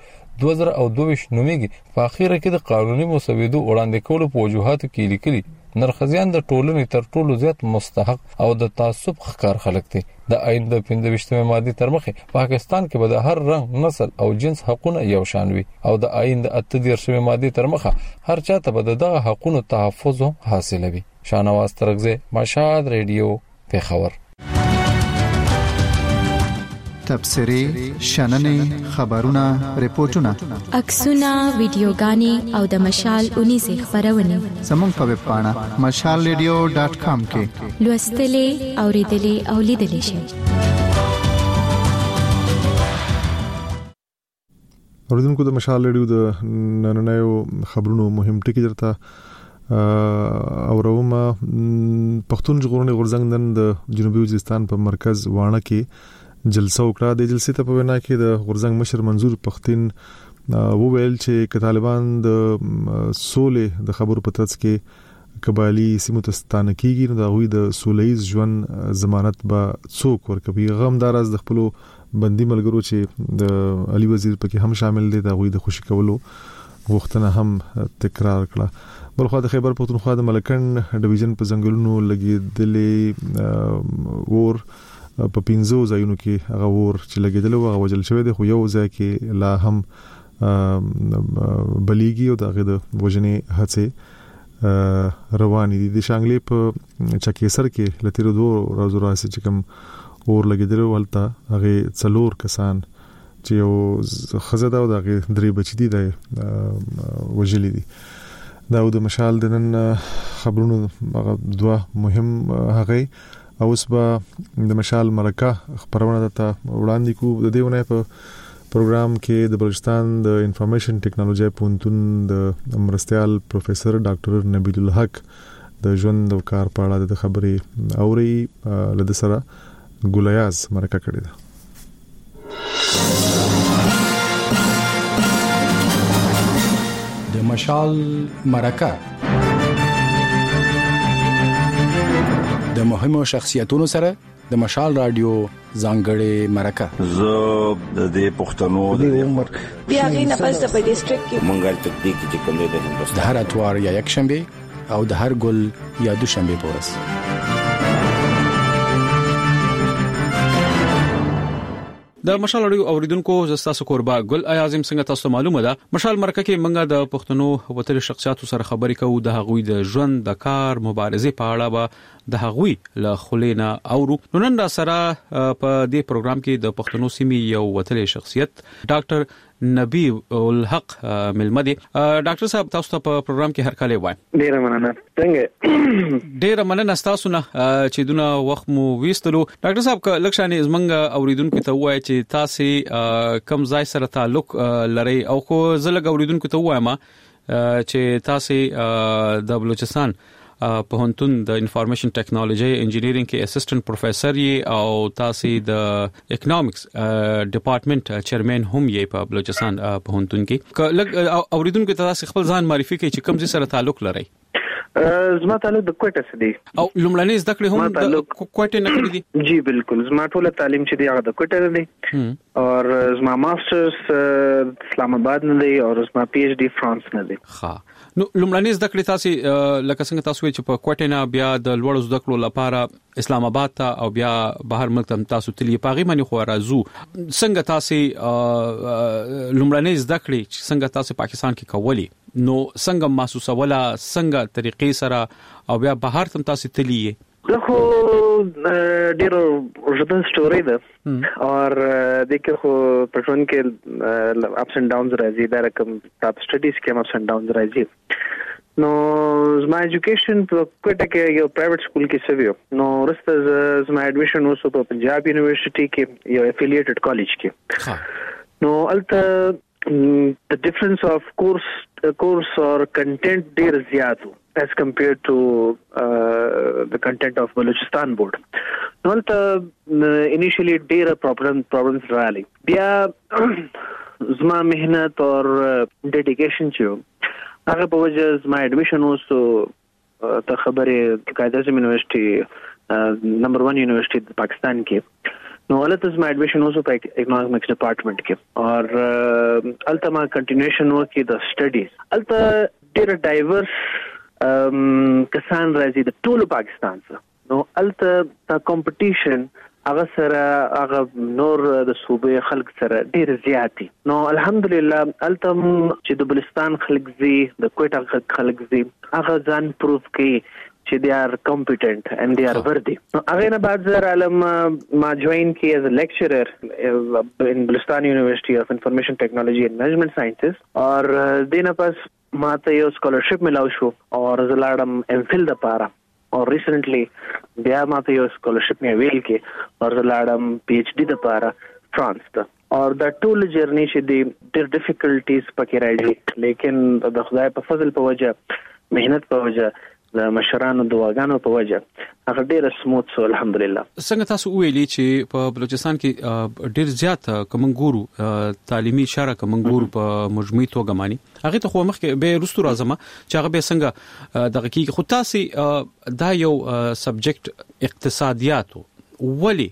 2022 نومېږي. په اخیره کې د قانوني مسودو وړاندې کولو په وجوهاتو کې لیکلي نرخزیان د ټولنې تر ټولو زیات مستحق او د تعصب ښکار خلک دي. د آئین د 25 ماده تر مخه پاکستان کې به د هر رنګ نسل او جنس حقونه یو شان وي او د آئین د 38 ماده تر مخه هر چاته به دغه حقونو تحفظ حاصلوي. شانواز ترکزه مشاد ریډیو پیښور.
تبصرې شننې خبرونه ریپورتونه
عکسونه ویډیوګانې او د مشال 19 خبرونه
زموږ په ویب پاڼه mashalradio.com کې
لوستلې اوریدلې او لیدلې شئ.
اوریدونکو د مشال ریډیو د نننیو خبرونو مهم ټکی درته او روما پښتون ژغورنې غورځنګ نن د جنوبي وزیرستان په مرکز وانه کې جلسه وکړه. د جلسې ته په وینا کې د غورځنګ مشر منظور پښتين وویل چې طالبان د سولې د خبرو په ترڅ کې قبایلی سیمو ته ستانه کیږي نو د غوي د سولېز ژوند ضمانت به څوک ورکوي. غمدار از د خپل بندي ملګرو چې د علي وزیر پکې هم شامل دي د غوي د خوشی کولو غوښتنه هم تکرار کړه. بلخو د خیبر پختونخوا د ملکن ډیویژن په ځنګلونو لګیدلې ور په 15 ځایونو کې هغه ور چې لګیدل او وجل شوی دی خو یو ځای کې لا هم بلیږي او دغه د وژنې هڅه روان دي. د شانګلې په چکیسر کې لتیر 2 ورځې راځي چې کوم ور لګیدل ولته هغه څلور کسان چې یو خزه دا او دغه درې بچی دي د وژلې دي. دا د مشال د نن خبرونو هغه دوه مهم هغه اوس به د مشال مرکه خبرونه ته وړاندې کو. د دیونه په پروګرام کې د بلوچستان د انفارمیشن ټیکنالوژي پونتون د مرستيال پروفیسور ډاکټر نبیل الحق د ژوند او کار په اړه د خبرې اوري لد سره ګولیاز مرکه کړې ده.
د مشال مرکه د مهمو شخصیتونو سره د مشال رادیو ځانګړې مرکه
زه د دې پښتنو د عمر
بیا غینه پس په ډیسټریکټ کې
مونږه تدقیق چې کوم د هندوستان
د هر اتوار یا یک شنبه او د هر ګل یا دوشنبه پورس.
د مشال اړیو اوریدونکو زستاسو قربا ګل اعظم څنګه تاسو معلومه ده مشال مرکه کې منګه د پښتنو وتر شخصیتو سره خبرې کوو د هغوی د ژوند د کار مبارزه په اړه به د هغوی له خلینا اورو. نن را سره په دې پروګرام کې د پښتنو سیمې یو وتر شخصیت ډاکټر نبیل الحق ملمدي. ډاکټر صاحب تاسو ته په پروګرام کې هر کله وای.
ډیره مننه. څنګه
ډیره مننه تاسو نه چې دونه وخت مو وېستلو. ډاکټر صاحب لکشانې زمنګ اوریدونکو ته وای چې تاسو کم ځای سره تعلق لري او خو زلګ اوریدونکو ته وایم چې تاسو د بلوچستان په هنتون د انفارمیشن ټیکنالوژي انجینیرینګ کې اسسټنټ پروفیسور یې او تاسو د اکونومکس ډپارټمنټ چیرمن هم یې په بلوچستان په هنتون کې. اوریدونکو ته تاسو خپل ځان معرفي کړئ چې کوم ځای سره تعلق لري.
زما تعلق د کوټه سره دی
او لومړنۍ زده کړې هم د کوټه نه کړې دي.
جی بالکل زما ټول تعلیم چې دی هغه د کوټه دی او زما ماسترز اسلام آباد نه دی او زما پی ایچ ډی فرانس نه دی.
ها نو لومړنۍ زده کړې تاسو لکه څنګه تاسو چې په کوټه نه بیا د لوړ زده کړو لپاره اسلام آباد ته او بیا بهر ملک ته تاسو تللی پاغي باندې خو راځو څنګه تاسو لومړنۍ زده کړې چې څنګه تاسو پاکستان کې کولی نو څنګه محسوسه ولا څنګه طریقې سره او بیا بهر تم تاسو تللی
خو ډیرو ژوند سټوري ده او دغه خو پټون کې اپس اند ډاونز راځي دا رقم تاسو سټډیز کې اپس اند ډاونز راځي. نو زما ایجوکیشن په کوټه کې یو پرایویټ سکول کې سویو نو ورسته زما اډمیشن وسو په پنجاب یونیورسيټي کې یو افیلیټډ کالج کې. نو البته the difference of course or content ډیر زیات as compared to the content of Balochistan board. نو ته initially ډیر problems راغلي. بیا زما مهنت او dedication چې هغه په وجه زما اډمیشن وسو ته خبره قائد اعظم یونیورسيټي نمبر 1 یونیورسيټي د پاکستان کې. نو ولته زما اډمیشن وسو په اکونومکس ډپارټمنټ کې او الته ما کنټینیوشن وکړ د سټډیز. الته ډیر ډایورس کسان راځي د ټول پاکستان څخه. نو الته تا کمپټیشن هغه سره هغه نور د صوبې خلک سره ډیر زیاتی. نو الحمدلله الته چې د بلوچستان خلک زی د کوټه خلک زی هغه ځان پروف کړي چې they are competent and they are worthy. هغه نه بعد زه علم ما جوائن کی as a lecturer in Balochistan University of Information Technology and Management Sciences اور دینه پس ما ته یو سکالرشپ ملاو شو اور زه لاړم MPhil د پاره اور ریسنټلی بیا ما ته یو سکالرشپ مې ویل کې اور زه لاړم PhD د پاره فرانس ته. اور دا ټول جرنی چې دی ډېر ډیفیکلټیز پکې راځي لیکن د خدای په فضل په وجه مهنت په وجه د مشرانو دواګانو په وجه هغه ډیر سموث سو الحمدلله.
څنګه تاسو ویلي چې په بلوچستان کې ډیر زیات کمنګورو تعلیمي اشاره کمنګورو په مجموعي توګه مانی هغه ته خو مخکې به رستو راځم چې هغه به څنګه دغه کې خو تاسو دا یو سبجیکټ اقتصادیات ولی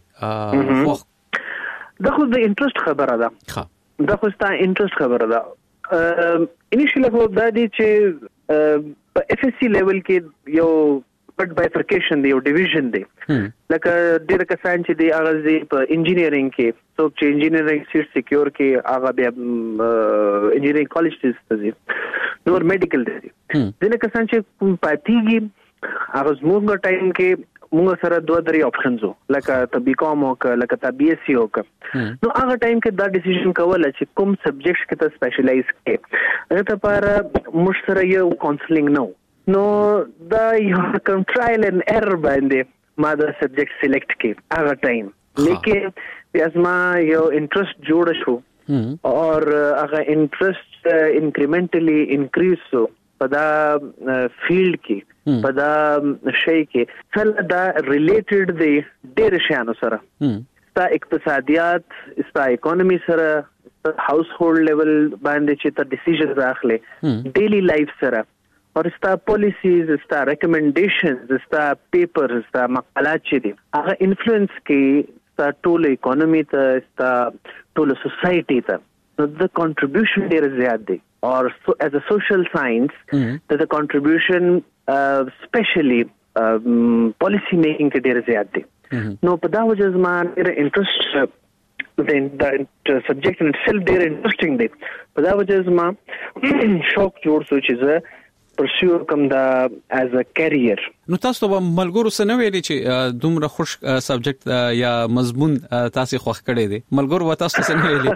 دا خو د انټرست خبره ده. دا خو ستا انټرست خبره ده. انیشلی خو دا دی چې په اف اس سی لیول کې یو پټ بایفرکیشن دی، یو ډیویژن دی. لکه ډېر کسان چې دی هغه په انجینیرینګ کې څوک چې انجینیرینګ سیټ سکیور کې هغه بیا انجینیرینګ کالج ته ځي، نور میډیکل ته ځي. ځینې کسان چې پاتېږي هغه زموږ ټایم کې موږ سره دوه درې اپشنز وو، لکه ته بی کام وکړه، لکه ته بی اس سی وکړه. نو هغه ټایم کې دا ډیسیژن کوله چې کوم سبجیکټ کې ته سپیشلایز کړې. هغه ته پر موږ سره یو کاونسلینګ نو دا یو کوم ټرایل اینڈ ایرر باندې ما دا سبجیکټ سلیکټ کړ هغه ټایم. لیکن بیا ما یو انټرست جوړ شو اور هغه انټرست انکریمنټلی انکریز شو په دا فیلډ کې، په دا شی کې څل دا ریلیټډ دی ډېر شیانو سره. ستا اقتصادیات، ستا اکانومي سره، هاوس هولډ لیول باندې چې ته ډیسیژنز اخلې ډیلی لایف سره، اور ستا پالیسیز، ستا ریکمنډیشنز، ستا پیپرز، ستا مقالات چې دي هغه انفلوئنس کوي ستا ټول اکانومي ته، ستا ټول سوسایټي ته. نو د کنټریبیوشن ډېر زیات دی. اور as a social science the contribution especially policy making کې ډېر زیات دی. نو په دا وجه زما ډېر انټرست د سبجیکټ ان itself ډېر انټرسټینګ دی. په دا وجه زما شوق جوړ شو چې زه پرسیو کوم دا as a career.
نو تاسو به ملګرو سره ویلي چې دومره خوش سبجیکټ یا مضمون تاسو خوښ کړی دی، ملګرو و تاسو سره ویلي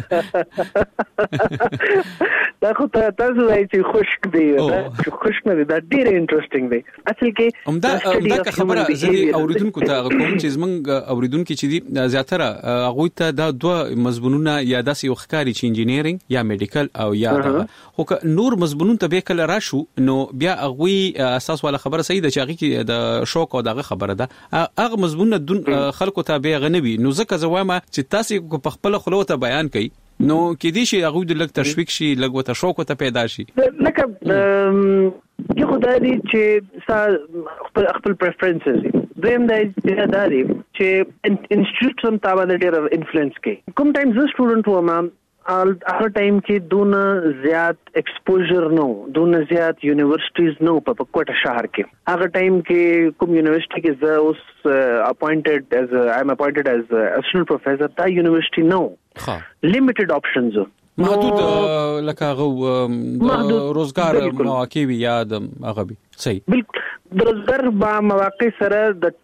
دا خو تاسو وایي چې خوشک دی، خوشک نه دی، دا ډېر انټرسټینګ دی. اصل کې
همدا خبره زه اوریدونکو ته کوم چې زمونږ اوریدونکو چې دي زیاتره هغه ته دا دوه مضمونونه یا داسې یو ښکاری چې انجینیرینګ یا میډیکل او یا خو نور مضمونونه ته به کله راشو نو بیا هغه اساس والا خبره صحیح ده چې هغه کې د شوق او دغه خبره ده هغه مضمونونه خلکو ته به غنوي. نو ځکه زوامه چې تاسو په خپل خلوت ته بیان کړئ نو کې دي شي هغه د لګ تشویق شي، لګ وته شوق ته پیدا شي.
لکه یو خدای دې چې خپل پریفرنسز دي. دویم دا دی چې انسټیټیوټ هم تابع ډېر انفلوئنس کوي. کوم ټایم زه سټوډنټ وم هغه ټایم کې دونه زیات ایکسپوژر نو، دونه زیات یونیورسيټیز نو په کوټه شهر کې. هغه ټایم کې کوم یونیورسيټي کې زه اوس اپوینټډ ایز آی ایم اپوینټډ ایز اسسټنټ پروفیسور. دا یونیورسيټي نو لیمیټډ اپشنز،
محدود لکه روزګار مواقع وي یا هغه وي. صحیح،
بالکل د روزګار مواقع سره د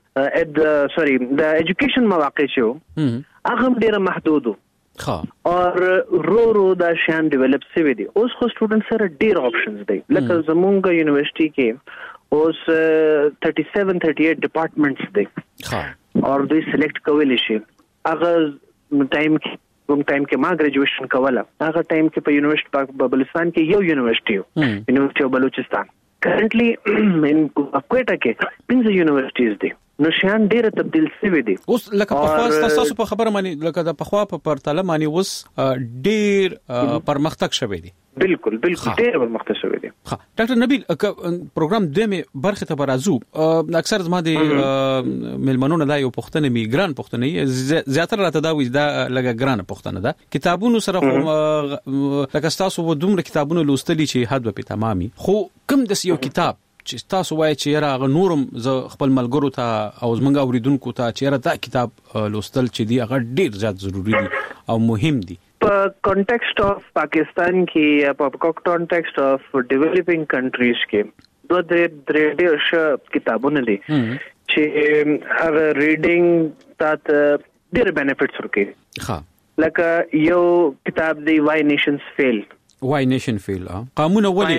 ایجوکیشن مواقع شو هغه ډېر محدود اور رو دا شان ډیولپ شوی دی. اوس خو سټوډنټ سره ډېر آپشنز دی. لکه زمونږ یونیورسيټي کې اوس 37-38 ډپارټمنټس دی اور دوی سلیکټ کولی شي. هغه ټایم کې ما ګریجویشن کوله، هغه ټایم کې په یونیورسيټي په بلوچستان کې یو یونیورسيټي و، یونیورسيټي اف بلوچستان. کرنټلی ان کوټه کې 5 یونیورسيټیز دي. نو شان ډېر تبدیل شوی دي.
اوس لکه په خاص تاسو په خبره مانی لکه د پخوا په پرتله مانی اوس ډېر پرمختګ شوی دی.
بالکل ډېر پرمختګ شوی دی.
ها ډاکټر نبیل پروګرام دمه برخه ته برازو اکثر زما د ملمنونو دا یو پښتنه می ګران پښتنه زیاتره راته دا وې دا لګه ګران پښتنه ده. کتابونو سره لکه تاسو و دومره کتابونو لوستلی چې حد په تمامي، خو کوم د یو کتاب چې تاسو وایي چې هغه نورم ز خپل ملګرو ته او زمونږ اوریدونکو ته چې دا کتاب لوستل چې دی هغه ډیر زیات ضروری دي او مهم دي
په کانټیکسټ اف پاکستان کې په کانټیکسټ اف ډیولپینګ کنټریز کې دوه درې کتابونه دي چې هغه ریډینګ ته ډیر بینیفټس ورکوي.
ها
لکه یو کتاب دی وای نیشنز فیل.
Why Nation Fail قانون ولی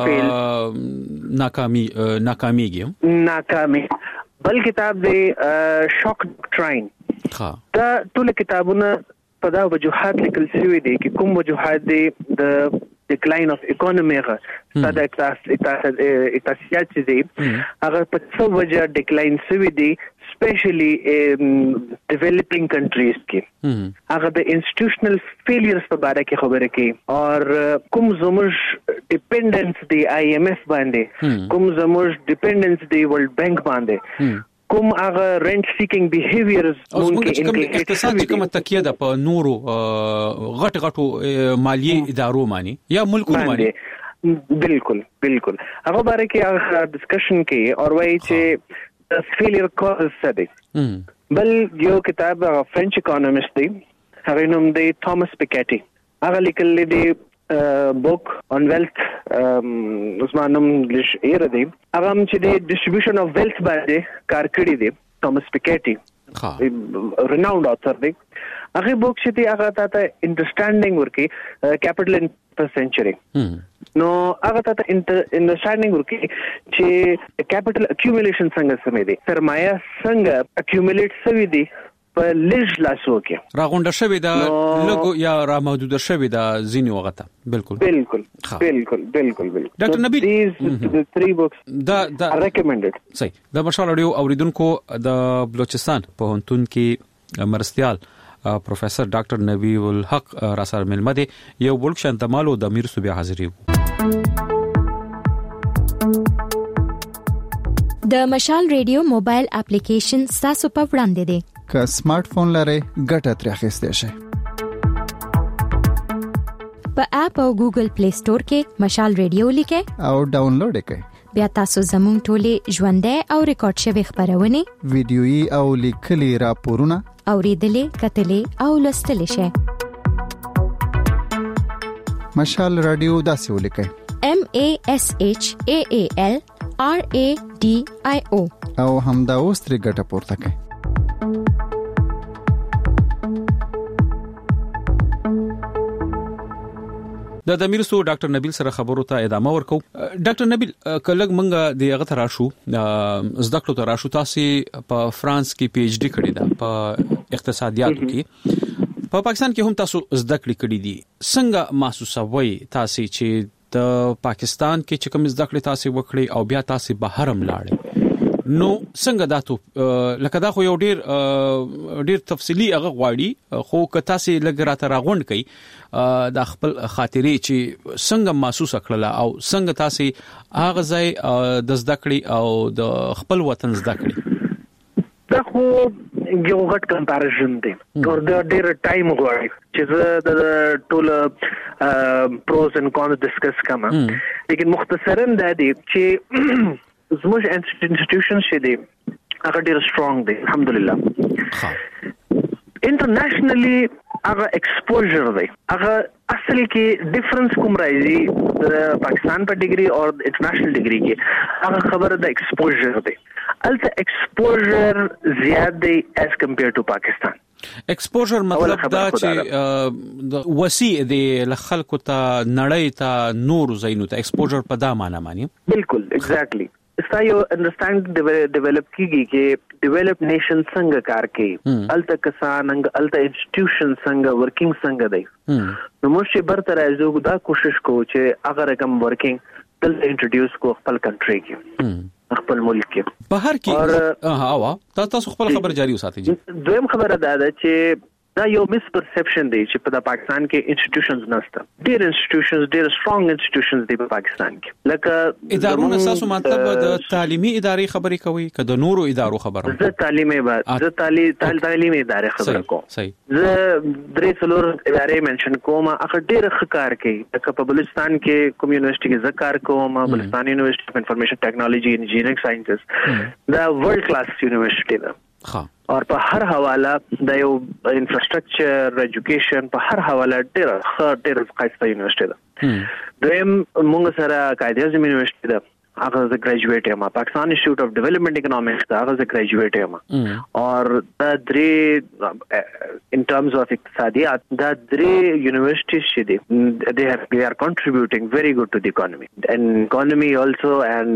ناکامی
بل کتاب دی شوک ډاکټراین. دا ټول کتابونه په دا وجوهات لیکل شوی دي چې کوم وجوهات دي د ډیکلاین اف اکانومي هغه د اقتصادیات چې دی هغه په څه وجه ډیکلاین شوی دی especially developing countries کې هغه د انسټیټیوشنل فیلیرز په اړه کې خبره کوي او کوم زموږ ډیپندنس دی IMF باندې کوم زموږ ډیپندنس دی ورلد بانک باندې کوم هغه رنٹ سیکینګ بیهیویرز
ممکن کوم اقتصاد کوم تکیه ده په نورو غټو مالی ادارو باندې یا ملکونو باندې
بالکل هغه باره کې هغه ډسکشن کوي او وایي چې failure causes study بل یو کتاب فرنچ اکانومست دی هغه نوم دی توماس پیکیټي هغه لیکل دی book on wealth عثمان انګلیش ایره دی هغه چې دی distribution of wealth باندې کار کړی دی توماس پیکیټي renowned author دی هغه بوک چې دی هغه ته انډرستانډینګ ورکی کیپټل ان پر سنچري نو هغه ته انډرستانډینګ ورکی چې کیپټل اکیومولیشن څنګه سمې دي سرمایه څنګه اکیومولیټ شوی دی په لږ لاسو کې
راغونډه شوی دا لګو یا را محدود شوی دا ځینی وغته بالکل ډاکټر نبیل
these three books
دا
recommended
صحیح دا مشال اړیو اوریدونکو د بلوچستان په هنتون کې مرستيال پروفیسور ډاکټر نبیل الحق را سره ملمه دي یو بلک شانتمالو د امیر صوبیا حاضری
د مشال ریډیو موبایل اپلیکیشن تاسو په وړاندې دی
که سمارټ فون لرئ ګټه ترې اخیستئ شئ
په اپ او ګوګل پلی سٹور کې مشال ریډیو لیکئ
او ډاونلوډ کړئ
بیا تاسو زموږ ټولې ژوندۍ او ریکارډ شوی خبرونه
ویډیويي او لیکلي راپورونه
اوریدلې کتلې او لوستلې شئ
مشال رادیو داسې ولیکئ
MASHAALRADIO
او همدا اوس ترې ګټه پورته کړئ
د امیر سو ډاکټر نبیل سره خبرو ته ادامه ورکو ډاکټر نبیل کله منګه د هغه تراشو زده کړو تراشو تاسو په فرانس کې پی ایچ ډی کړی دا په اقتصادیاتو کې په پاکستان کې هم تاسو زده کړی دي څنګه محسوسوي تاسو چې د پاکستان کې چې کوم زده کړې تاسو وکړي او بیا تاسو بهر هم لاړې نو څنګه داتو لکه دا خو یو ډیر تفصیلی هغه غواړي خو که تاسو لګراته راغونډ کړئ د خپل خاطرې چې څنګه محسوس کړل او څنګه تاسو هغه ځای د زده کړې او د خپل وطن زده کړې
دا خو یو غټ کمپاریزن دی اور دا ډیر ټایم غواړي چې زه د ټول پروز اند کونز ډسکس کوم لیکن مختصرا دا دی چې زموږ انسټیټیوشن شه دي هغه ډیر سترونګ دي الحمدلله انټرنیشنلی هغه ایکسپوژر دی هغه اصل کې ډیفرنس کوم راځي د پاکستان په ډیګري او انټرنیشنل ډیګري کې هغه خبره د ایکسپوژر دی الته ایکسپوژر زیات دی as compared to پاکستان
ایکسپوژر مطلب دا چې د وسیع دی لخلکو ته نړۍ ته نور زینو ته ایکسپوژر په دا معنی
بالکل ایگزیکټلی استا یو انډرستانډ ډیولپ کیږي چې ډیولپ نیشن څنګه کار کوي الته کسان الته انسټیټیوشن څنګه ورکینګ څنګه دی نو موږ برتر راځو دا کوشش کوو چې هغه رقم ورکینګ تل انټروډیوس کو خپل کنټری کې خپل ملک کې
بهر کې تاسو خپل خبر جاری وساتئ
دویم خبره ده چې دا یو مس پرسپشن دی چې په پاکستان کې انسټیټیوشنز نشته ډېر انسټیټیوشنز ډېر سترونګ انسټیټیوشنز دی په پاکستان کې لکه
ادارونه تاسو مطلب د تعلیمي ادارې خبرې کوي که د نورو ادارو خبره
زه تعلیمي ادارې خبره کوم زه درې څلور ادارې منشن کوم هغه ډېر ښه کار کوي لکه په بلوچستان کې کوم یونیورسيټي کې زه کار کوم بلوچستان یونیورسيټي اف انفارمیشن ټیکنالوژي انجینیرینګ ساينسز دا ورلد کلاس یونیورسيټي ده اور په هر حواله د یو انفراستراکچر ایجوکیشن په هر حواله ډېر ښه ډېر ښایسته یونیورسيټي ده دویم موږ سره قائد اعظم یونیورسيټي ده هغه ز ګریجویټ یم پاکستان انسټیټیوټ اف ډیولپمنٹ اکونومکس هغه ز ګریجویټ یم اور دا درې ان ټرمز اف اقتصادیات دا درې یونیورسيټیز چې دي they are contributing very good to the economy and economy also and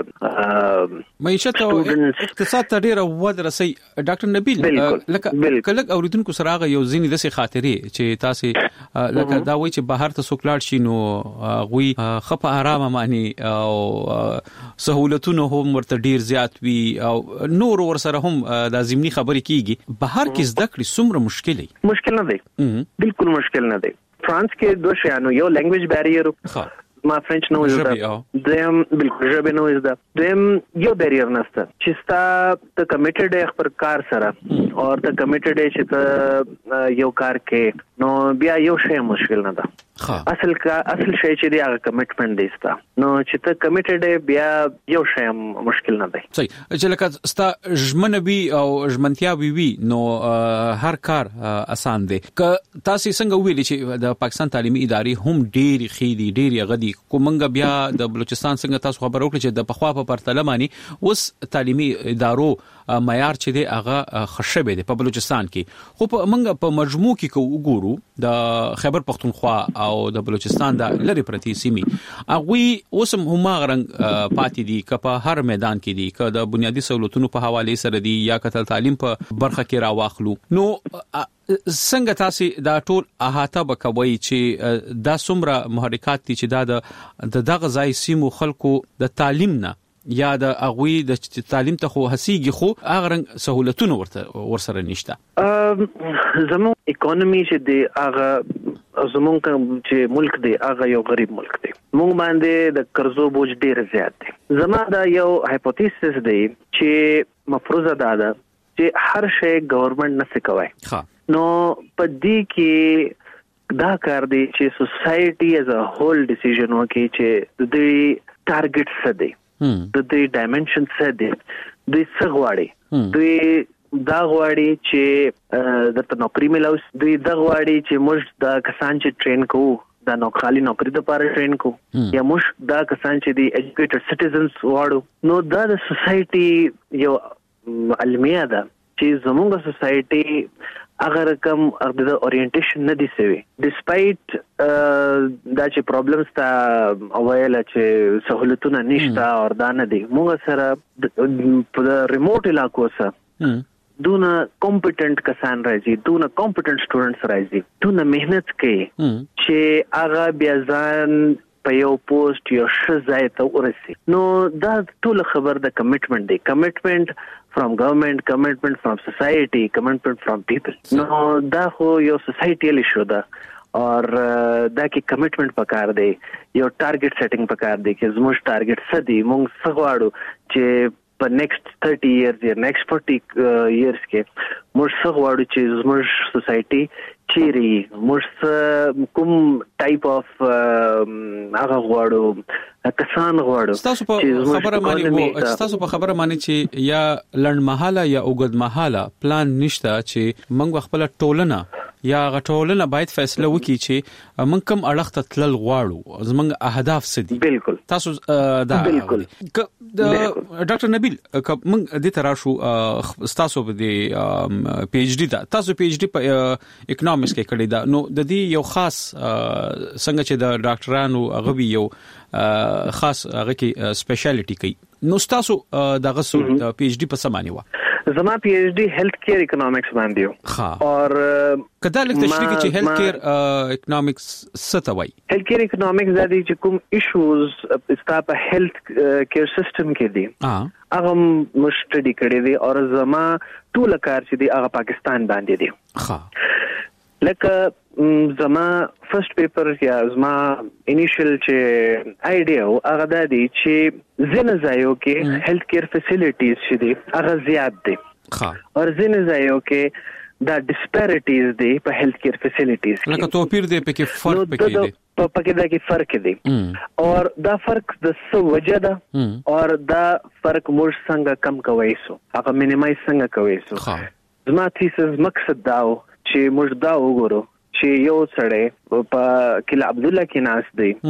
معیشت او اقتصاد ته ډیره وده رسي ډاکټر نبیل کله اوریدونکو سره هغه یو ځینې د خاطرې چې تاسو لکه دا وایي چې بهر ته سوکلاړ شي نو غوي خپه آرام معنی او سہولتونه هم ورته ډیر زیات وي او نور ور سره هم د ضمني خبرې کیږي بهر کې زده کړې څومره مشکل
نه دی بالکل مشکل نه دی فرانس کې دوه شیانو یو لینګویج بیریئر ما فرنچ نو زده دیم بالکل ژبه نو زده دیم یو بیریئر نشته چې ستا ته کمیټډ خبر کار سره او ته کمیټډ چې ته یو کار کې نو بیا یو شی مشکل نه ده اصل شی چې دی هغه کمیټمنټ دی ستا نو چې ته کمیټډ بیا یو شی مشکل نه دی
صحیح چې لکه ستا ژمنبي او ژمنتیا وی نو هر کار آسان دی که تاسو څنګه ویلي چې د پاکستان تعلیمي ادارې هم ډېری خېدي ډېری غدي کومنګ بیا د بلوچستان څنګه تاسو خبر وکړي چې د پخوا په پرتله مانی اوس تعلیمي ادارو معیار چې دی هغه خشبه دی په بلوچستان کې خو په منګ په مجموع کې کو وګورو د خیبر پختونخوا او د بلوچستان د لری پرتی سیمي اغوی اوسم هم غرنګ پاتې دي کپه هر میدان کې دي که د بنیادی سہولتونو په حواله سره دي یا کتل تعلیم په برخه کې راواخلو نو څنګه تاسو دا ټول احاطه وکوي چې دا څومره محرکات دي چې دا د دغه ځای سیمو خلکو د تعلیم نه یا د اغوی د تعلیم ته خو هسیږي خو هغه رنګ سہولتونه ورسره نشته
زمو اکانومي چې دی هغه زمونږ چې ملک دی هغه یو غریب ملک دی موږ باندې د قرضو بوج ډیر زیات دی زما دا یو هایپوتیسس دی چې مفروضه ده چې هر شی ګورنمنت نه کوي نو په دې کې دا کار دی چې سوسايټي ایز ا هول ډیسیژن وکړي چې د ټارګټ څه دی د دې ډایمنشن څه دی د څه غواړي دوی دا غواړي چې د نوکری ملاوي دوی دا غواړي چې موږ د کسان چې ټرین کوو دا خالی نوکری د لپاره ټرین کو یا موږ دا کسان چې دی ایجوکیټډ سټیزنز واړو نو دا د سوسايټي یو علمیه ده چې زموږ سوسايټي اگر کم د اورینټیشن نه دي سوي ډیسپایټ دا چې پرابلمز تا اوایل چې سہولتونه نشته او دا نه دي موږ سره په ریموټ علاقو سره دونه کمپټنټ کسان راځي دونه کمپټنټ سټوډنټس راځي دونه مهنت کوي چې هغه بیا ځان په یو پوسټ یو شځای ته ورسي نو دا ټول خبر د کمټمنټ دی کمټمنټ from government, commitment from society, commitment from people. No, دا خو یو سوسایټیل ایشو ده اور دا کې کمټمنټ پکار دی یو ټارګټ سیټینګ پکار دی چې زموږ ټارګټ څه دی موږ څه غواړو چې په نیکسټ 30 ایئرز یا نیکسټ 40 ایئرز کې موږ څه غواړو چې زموږ سوسایټي چیرې موږ کوم ټایپ اف هغه غواړو کسان غواړو
تاسو په خبره مانی چې یا لړن محاله یا اوګد محاله پلان نشته چې موږ خپل ټولنه یا غټولنه باید فیصله وکړي چې موږ کوم اړخ ته تلل غواړو زموږ اهداف څه دي بالکل تاسو دا بالکل ډاکټر نبیل موږ د تراشو تاسو په پی ایچ ډی دا تاسو پی ایچ ډی په اکونومکس کې کړی دا نو د دې یو خاص څنګه چې د ډاکټرانو غوي یو خاص هغه کې سپیشلیټي کوي نو تاسو دغه سول پی ایچ ډی په سمانی و
زما پی ایچ ډی هیلث کیر اکونومکس باندې او
کدا لکه تشریح چې هیلث کیر اکونومکس څه وایي
هیلث کیر اکونومکس د دې چې کوم ایشوز استاپ هیلث کیر سیستم کې دي هغه مشټډي کړی دي او زما ټول کار چې دی هغه پاکستان باندې دی لکه زما فرست پیپر یا زما انیشل چې آیډیا او هغه د دې چې زنه ځایو کې هیلث کیر فیسیلیټیز چې دي هغه زیات دي او زنه ځایو کې دا ډیسپیریټیز دي په هیلث کیر فیسیلیټیز کې
لکه توپیر دی په کې فرق پکې دی
پکې دا کې فرق دی او دا فرق د څه وجه ده او دا فرق موږ څنګه کم کوي سو هغه مینیمایز څنګه کوي سو زما تیسز مقصد داو چې موږ دا وګورو چې یو سړی په کله عبد الله کې ناس دی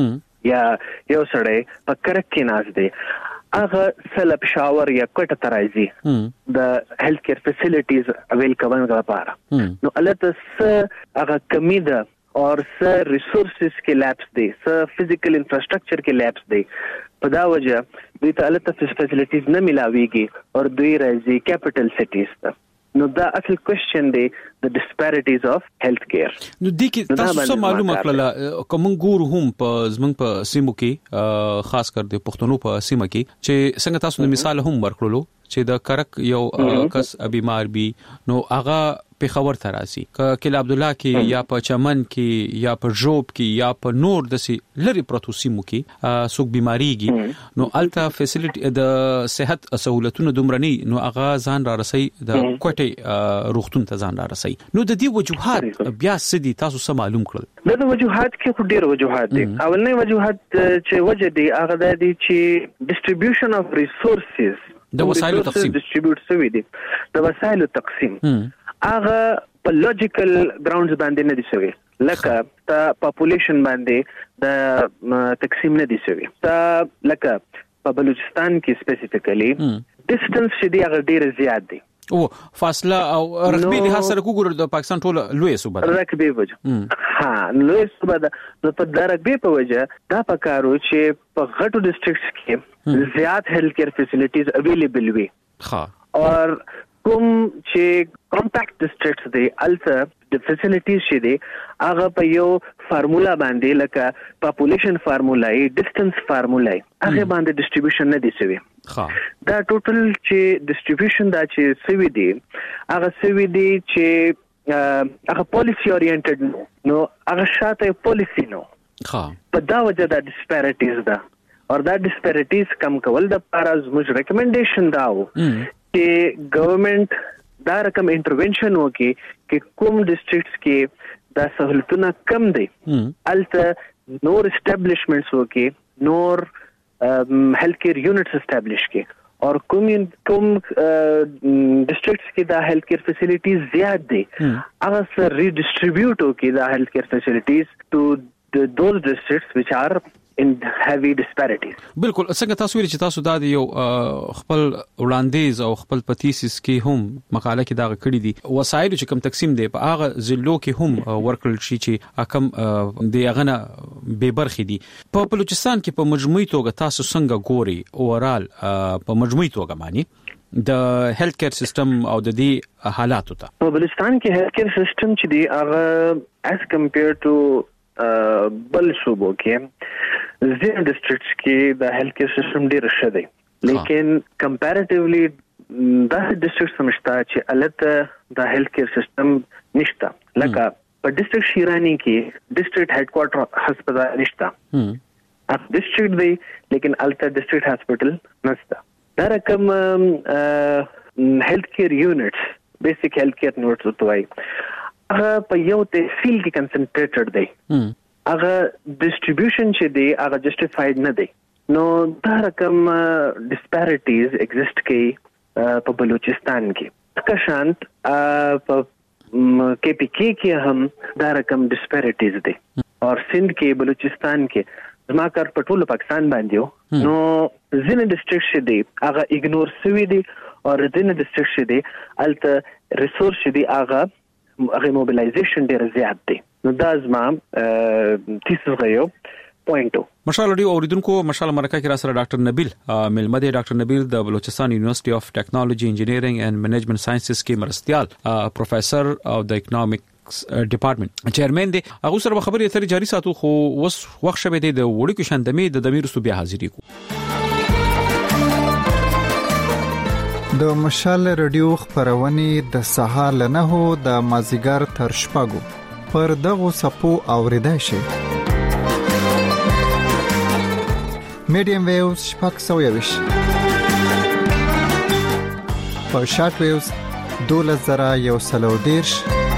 یا یو سړی په کرک کې ناز دی هغه سلب شاور یا کوټه ترایزي د هیلث کیر فیسیلیټیز اویل کوون لپاره نو البته هغه کمی ده اور سر ریسورسز کې لیپس دي سر فزیکل انفراستراکچر کې لیپس دي په دا وجه دوی ته البته فیسیلیټیز نه ملاويږي اور دوی راځي کیپټل سټیز ته نو دا اصل کوېسچن دی د ډسپیریټیز اف هیلث کیر
نو د کی تاسو څه معلومه کړله کوم ګور هم په زمنګ په سیمو کې خاص کر د پښتنو په سیمه کې چې څنګه تاسو مثال هم ورکړلو چې د کرک یو کس بیمار بي نو هغه په خبر تراسي کله عبد الله کې یا په چمن کې یا په جوب کې یا په نور دسي لری پروتو سیمو کې څوک بیماریږي نو الټا فیسیلیټي د صحت سہولتونو دومرني نو هغه ځان را رسي د کوټي روغتون ته ځان را رسي نو د دې وجوهات بیا سدي تاسو سم معلوم کړل
د وجوهات کې ډېر وجوهات دي اولنې وجوهات چې وجه دي هغه د دې چې ډیسټریبیوشن اف ریسورسز
د وسایلو تقسیم
ډیسټریبیوټ شوی دي د وسایلو تقسیم هغه په لوجیکل ګراوندز باندې نه دي شوی لکه د پاپولیشن باندې د تقسیم نه دي شوی لکه په بلوچستان کې سپیسیفیکلی ډیسټنس چې دی هغه ډیر زیات دی
او فاصله او رقبي لحاظ سره وګورئ د پاکستان ټول لوی صوبه ده
رقبي وجه لوی صوبه ده نو په د رقبي په وجه دا پکارو چې په غټو ډیسټریکټس کې زیات هیلث کیر فیسیلیټیز اویلیبل وي اور کوم چې کمپیکټ ډیسټریکټس دي الته د فیسیلیټیز شې دي هغه په یو فارمولا باندې لکه پاپولیشن فارمولای ډیسټنس فارمولای هغه باندې ډیسټریبیوشن نه دي شوی دا ټوټل چې ډیسټریبیوشن دا چې سوي دي هغه سوي دي چې هغه پالیسی اورینټډ نو هغه شاته پالیسی نو په دا وجه دا ډیسپیریټیز ده اور دا ډیسپیریټیز کم کول د لپاره زموږ ریکمنډیشن دا و چې گورنمنت دا رقم انټرونشن وکي چې کوم ډیسټریکټس کې دا سہولتونه کم دي الته نور اسټابلیشمنټس وکي نور هیلث کیر یونټس اسټابلیش کې اور کوم ډیسټریکټس کې دا هیلث کیر فیسیلیټیز زیات دي هغه سره ریډیسټریبیوټ وکي دا هیلث کیر فیسیلیټیز ټو those districts which are in heavy disparities
بالکل څنګه تاسو ویل چې تاسو دا یو خپل وړاندیز او خپل پتیسیس کې هم مقاله کې دا کړی دي وسایل چې کوم تقسیم دي په هغه ضلعو کې هم ورکل شي چې کم دی غنه به برخې دي په بلوچستان کې په مجموعي توګه تاسو څنګه ګوري اورال په مجموعي توګه معنی د هیلث کیر سیستم او د دې حالاتو ته
په بلوچستان کې هیلث کیر سیستم چې دی هغه as compared to بل صوبو کې زین ډیسټریکټس کې د هیلث کیر سیستم ډیر ښه دی لیکن کمپیریټیولی دا ډیسټریکټ سمشتا چې الته د هیلث کیر سیستم نشته لکه په ډیسټریکټ شیرانی کې ډیسټریکټ هډ کوارټر هسپتال نشته ډیسټریکټ دی لیکن الته ډیسټریکټ هسپتال نشته دا رقم هیلث کیر یونټس بیسیک هیلث کیر یونټس وتوي هغه په یو تحصیل کې کنسنټریټډ دی هغه ډیسټریبیوشن چې دی هغه جسټیفاید نه دی نو دا رقم ډیسپیریټیز ایگزیسټ کوي په بلوچستان کې که شانت په کې پی کې هم دا رقم ډیسپیریټیز دی اور سندھ کې بلوچستان کې زما کار په ټول پاکستان باندې نو ځینې ډیسټریکټ چې دی هغه ایګنور شوی دی او ځینې ډیسټریکټ چې دی الته ریسورس چې دی هغه موبیلایزیشن ډیر زیات دی نو دا زما تیسه غيو پوینټو
مشال اډیو اوریدونکو مشال مرکه کې را سره ډاکټر نبیل ملمده ډاکټر نبیل د بلوچستان یونیورسيټي اف ټیکنالوژي انجینیرینګ اینڈ منیجمنت ساينسز کې مرستيال پروفیسور او د اکونومکس ډپارټمنټ چیرمن دی هغه سره خبرې اترې جاري ساتو خو وس وخت شوه دی د وړي کې شاندمې د دمیر صوبیا حاضری کو
د مشال رادیو خبرونه د سهار لنهو د مازیګر تر شپږو پر دغه سپو اوریدای شي میډیم ویوز شپږ سویوش په شارټ ویوز 2113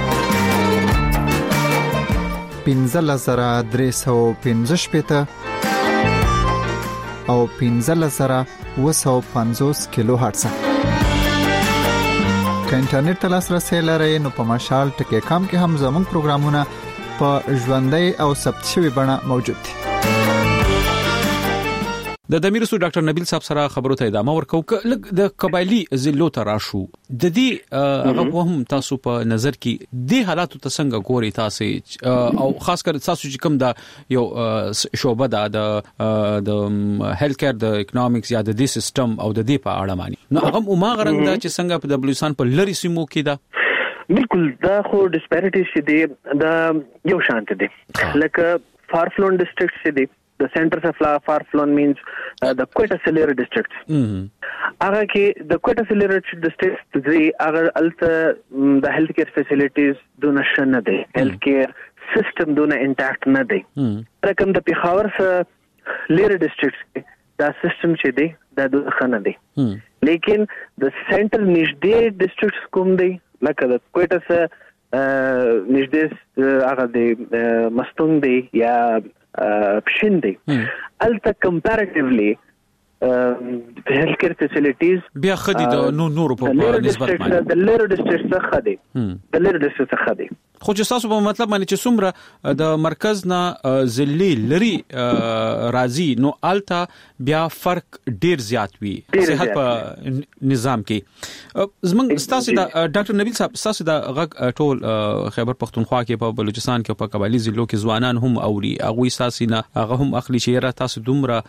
15315 او 15250 کیلو هرتز که انټرنیټ ته لاسرسي لرئ نو په مشال ټکی کام کې هم زموږ پروګرامونه په ژوندۍ او ثبت شوی بڼه موجود دي
د دمیرسو ډاکټر نبیل صاحب سره خبرو ته ادامه ورکو لکه د قبایلی ضلعو ته راشو د دې هغه هم تاسو په نظر کې د حالاتو ته څنګه ګوري تاسو او خاص کر تاسو چې کوم د یو شوبه د هیلث کیر د اکونومکس یا د دې سیستم او د دې په اړه مانی نو هغه ما غرنګ دا چې څنګه په بلوچستان په لری سیمو کې دا
بالکل دا خو ډیسپیریټیز چې دی دا یو شانت دي لکه far flung districts چې دي the centers of far flung means the Quetta Cellular districts هغه کې د Quetta Cellular districts دی هغه الته د health care facilities دونه شنه دي health care system دونه intact نه دی رقم د پیښور سره لیر districts دا سیستم چې دی دا دونه خنه دی لیکن د سنټرل نږدې districts کوم دی لکه د کوټه سره نږدې هغه د مستونګ دی یا پښین دی الته کمپیریټیولی هیلث کیر فیسیلیټیز
بیا خدي د نورو په نسبت باندې
د لیر ډیسټریکټ څخه خدي د لیر ډیسټریکټ څخه خدي
خو چې تاسو په مطلب باندې چې څومره د مرکز نه ضلعي لري راځي نو التا بیا فرق ډیر زیات وي صحت په نظام کې زمنګ ستاسو د ډاکټر نبیل صاحب ستاسو د غږ ټول خیبر پختونخوا کې په بلوچستان کې په قبایلی ضلعو کې ځوانان هم اوري هغه ستاسو نه هغه هم اخلي چې را تاسو دومره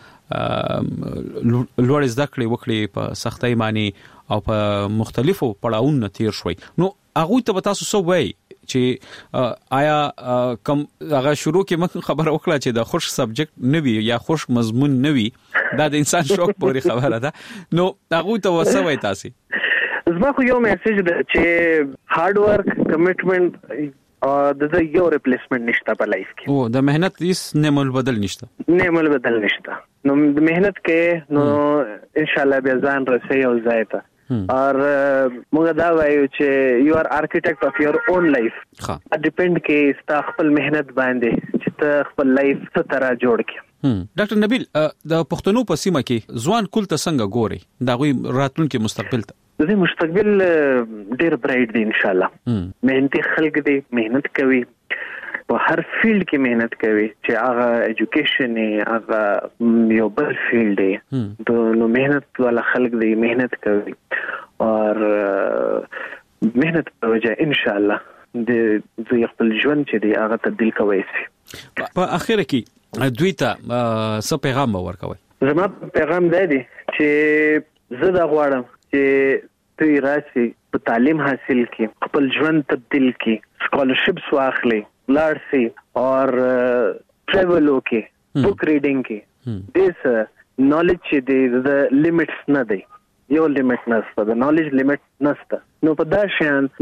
لوړ زده کړې وکړي په سختۍ باندې او په مختلفو پړاوونو تیر شوي نو هغه ته تاسو سو وای چې آیا کم هغه شروع کې مخ خبره وکړه چې د خوش سبجیکټ نوي یا خوش مضمون نوي دا د انسان شوق پورې خبره ده نو هغه ته وسوي تاسو
زما خو یو میسج ده چې هارد ورک کمټمنټ او د یو ریپلیسمنت نشته په لایف کې
او د مهنت هیڅ نعمت بدل نشته
نو د مهنت کې نو ان شاء الله به ځان رسي او ځایته اور موږ دا وایو چې یو ار آرکیټیکټ اف یور اون لایف ډیپند کې ستا خپل مهنت باندې چې ته خپل لایف څه طرح جوړ کړې
ډاکټر نبیل د پښتنو په سیمه کې ځوان کول ته څنګه ګوري دا غوي راتلونکي مستقبل ته
د مستقبل ډیر برایټ دی ان شاء الله مهنتي خلک دي مهنت کوي په هر فیلډ کې مهنت کوي چې هغه ایجوکیشن هغه یو بل فیلډ دی نو مهنت والا خلک دی مهنت کوي اور مهنت په وجه ان شاء الله د خپل ژوند چې دی هغه تبدیل کوي
په اخر کې دوی ته څه پیغام ورکوي
زما پیغام دی چې زه دا غواړم چې دوی راشي په تعلیم حاصل کړي خپل ژوند تبدیل کړي سکالرشپس واخلي لارسي اور ټریول وکي بک ریډینګ کې دیس نالج چې د لیمټس نه دی یو لیمټ نشته د نالج لیمټ نشته نو په دا شان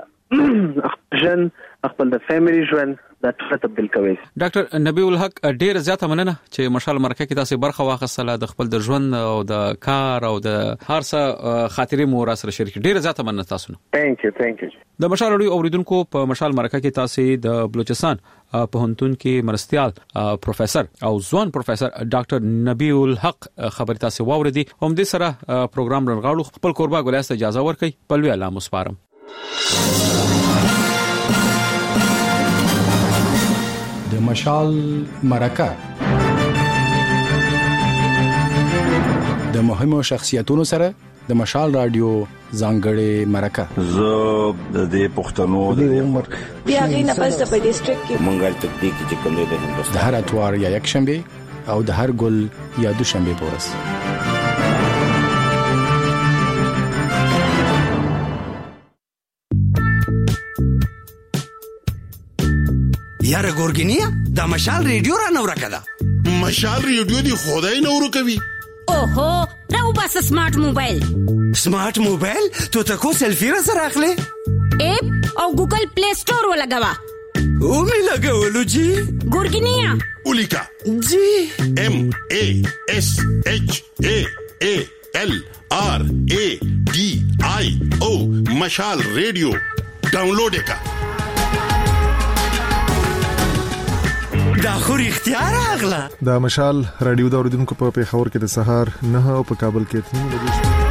د ژوند خپل د فیملی ژوند دا تبدیل کوي
ډاکټر نبی الحق ډیر زیاته مننه چې مشال مرکه کې تاسو برخه واخیستله د خپل د ژوند او د کار او د هر څه خاطرې مو را سره شریک ډیر زیاته مننه تاسو نو
ثانک یو
د مشال اړیو اوریدونکو په مشال مرکه کې تاسو د بلوچستان په هنتون کې مرستيال پروفیسور او ځوان پروفیسور ډاکټر نبی الحق خبر تاسو واوریدي هم دې سره پروګرام رنغاړو خپل قربا ګلاسته اجازه ورکړي په لوی الله مسپارم
د مشال مرکه د مهمو شخصیتونو سره د مشال رادیو ځانګړې مرکه
زه د دې پښتنو د عمر
بیا غینه پس په ډیسټریکټ کې
منګل تکتیک چې کوم دی د هندوستان
د هر اتوار یا یک شنبه او د هر ګل یا دوشنبه پورس
یاره ګورګینیا دا مشال ریډیو را نو راکدا
مشال ریډیو دی خدای نو ورکوي
اوهو راو بس سمارټ موبایل
تو تکو سیلفی را سره اخلي
اپ او ګوګل پلی سٹور ولګوا
او می لګولو جی
ګورګینیا
اولیکا
جی
MASHALRADIO مشال ریډیو ډاونلوډ کا
دا خو اختیار اغلا
دا مشال رادیو دا اوریدونکو په پیښور کې د سهار 9 او په کابل کې 3 بجې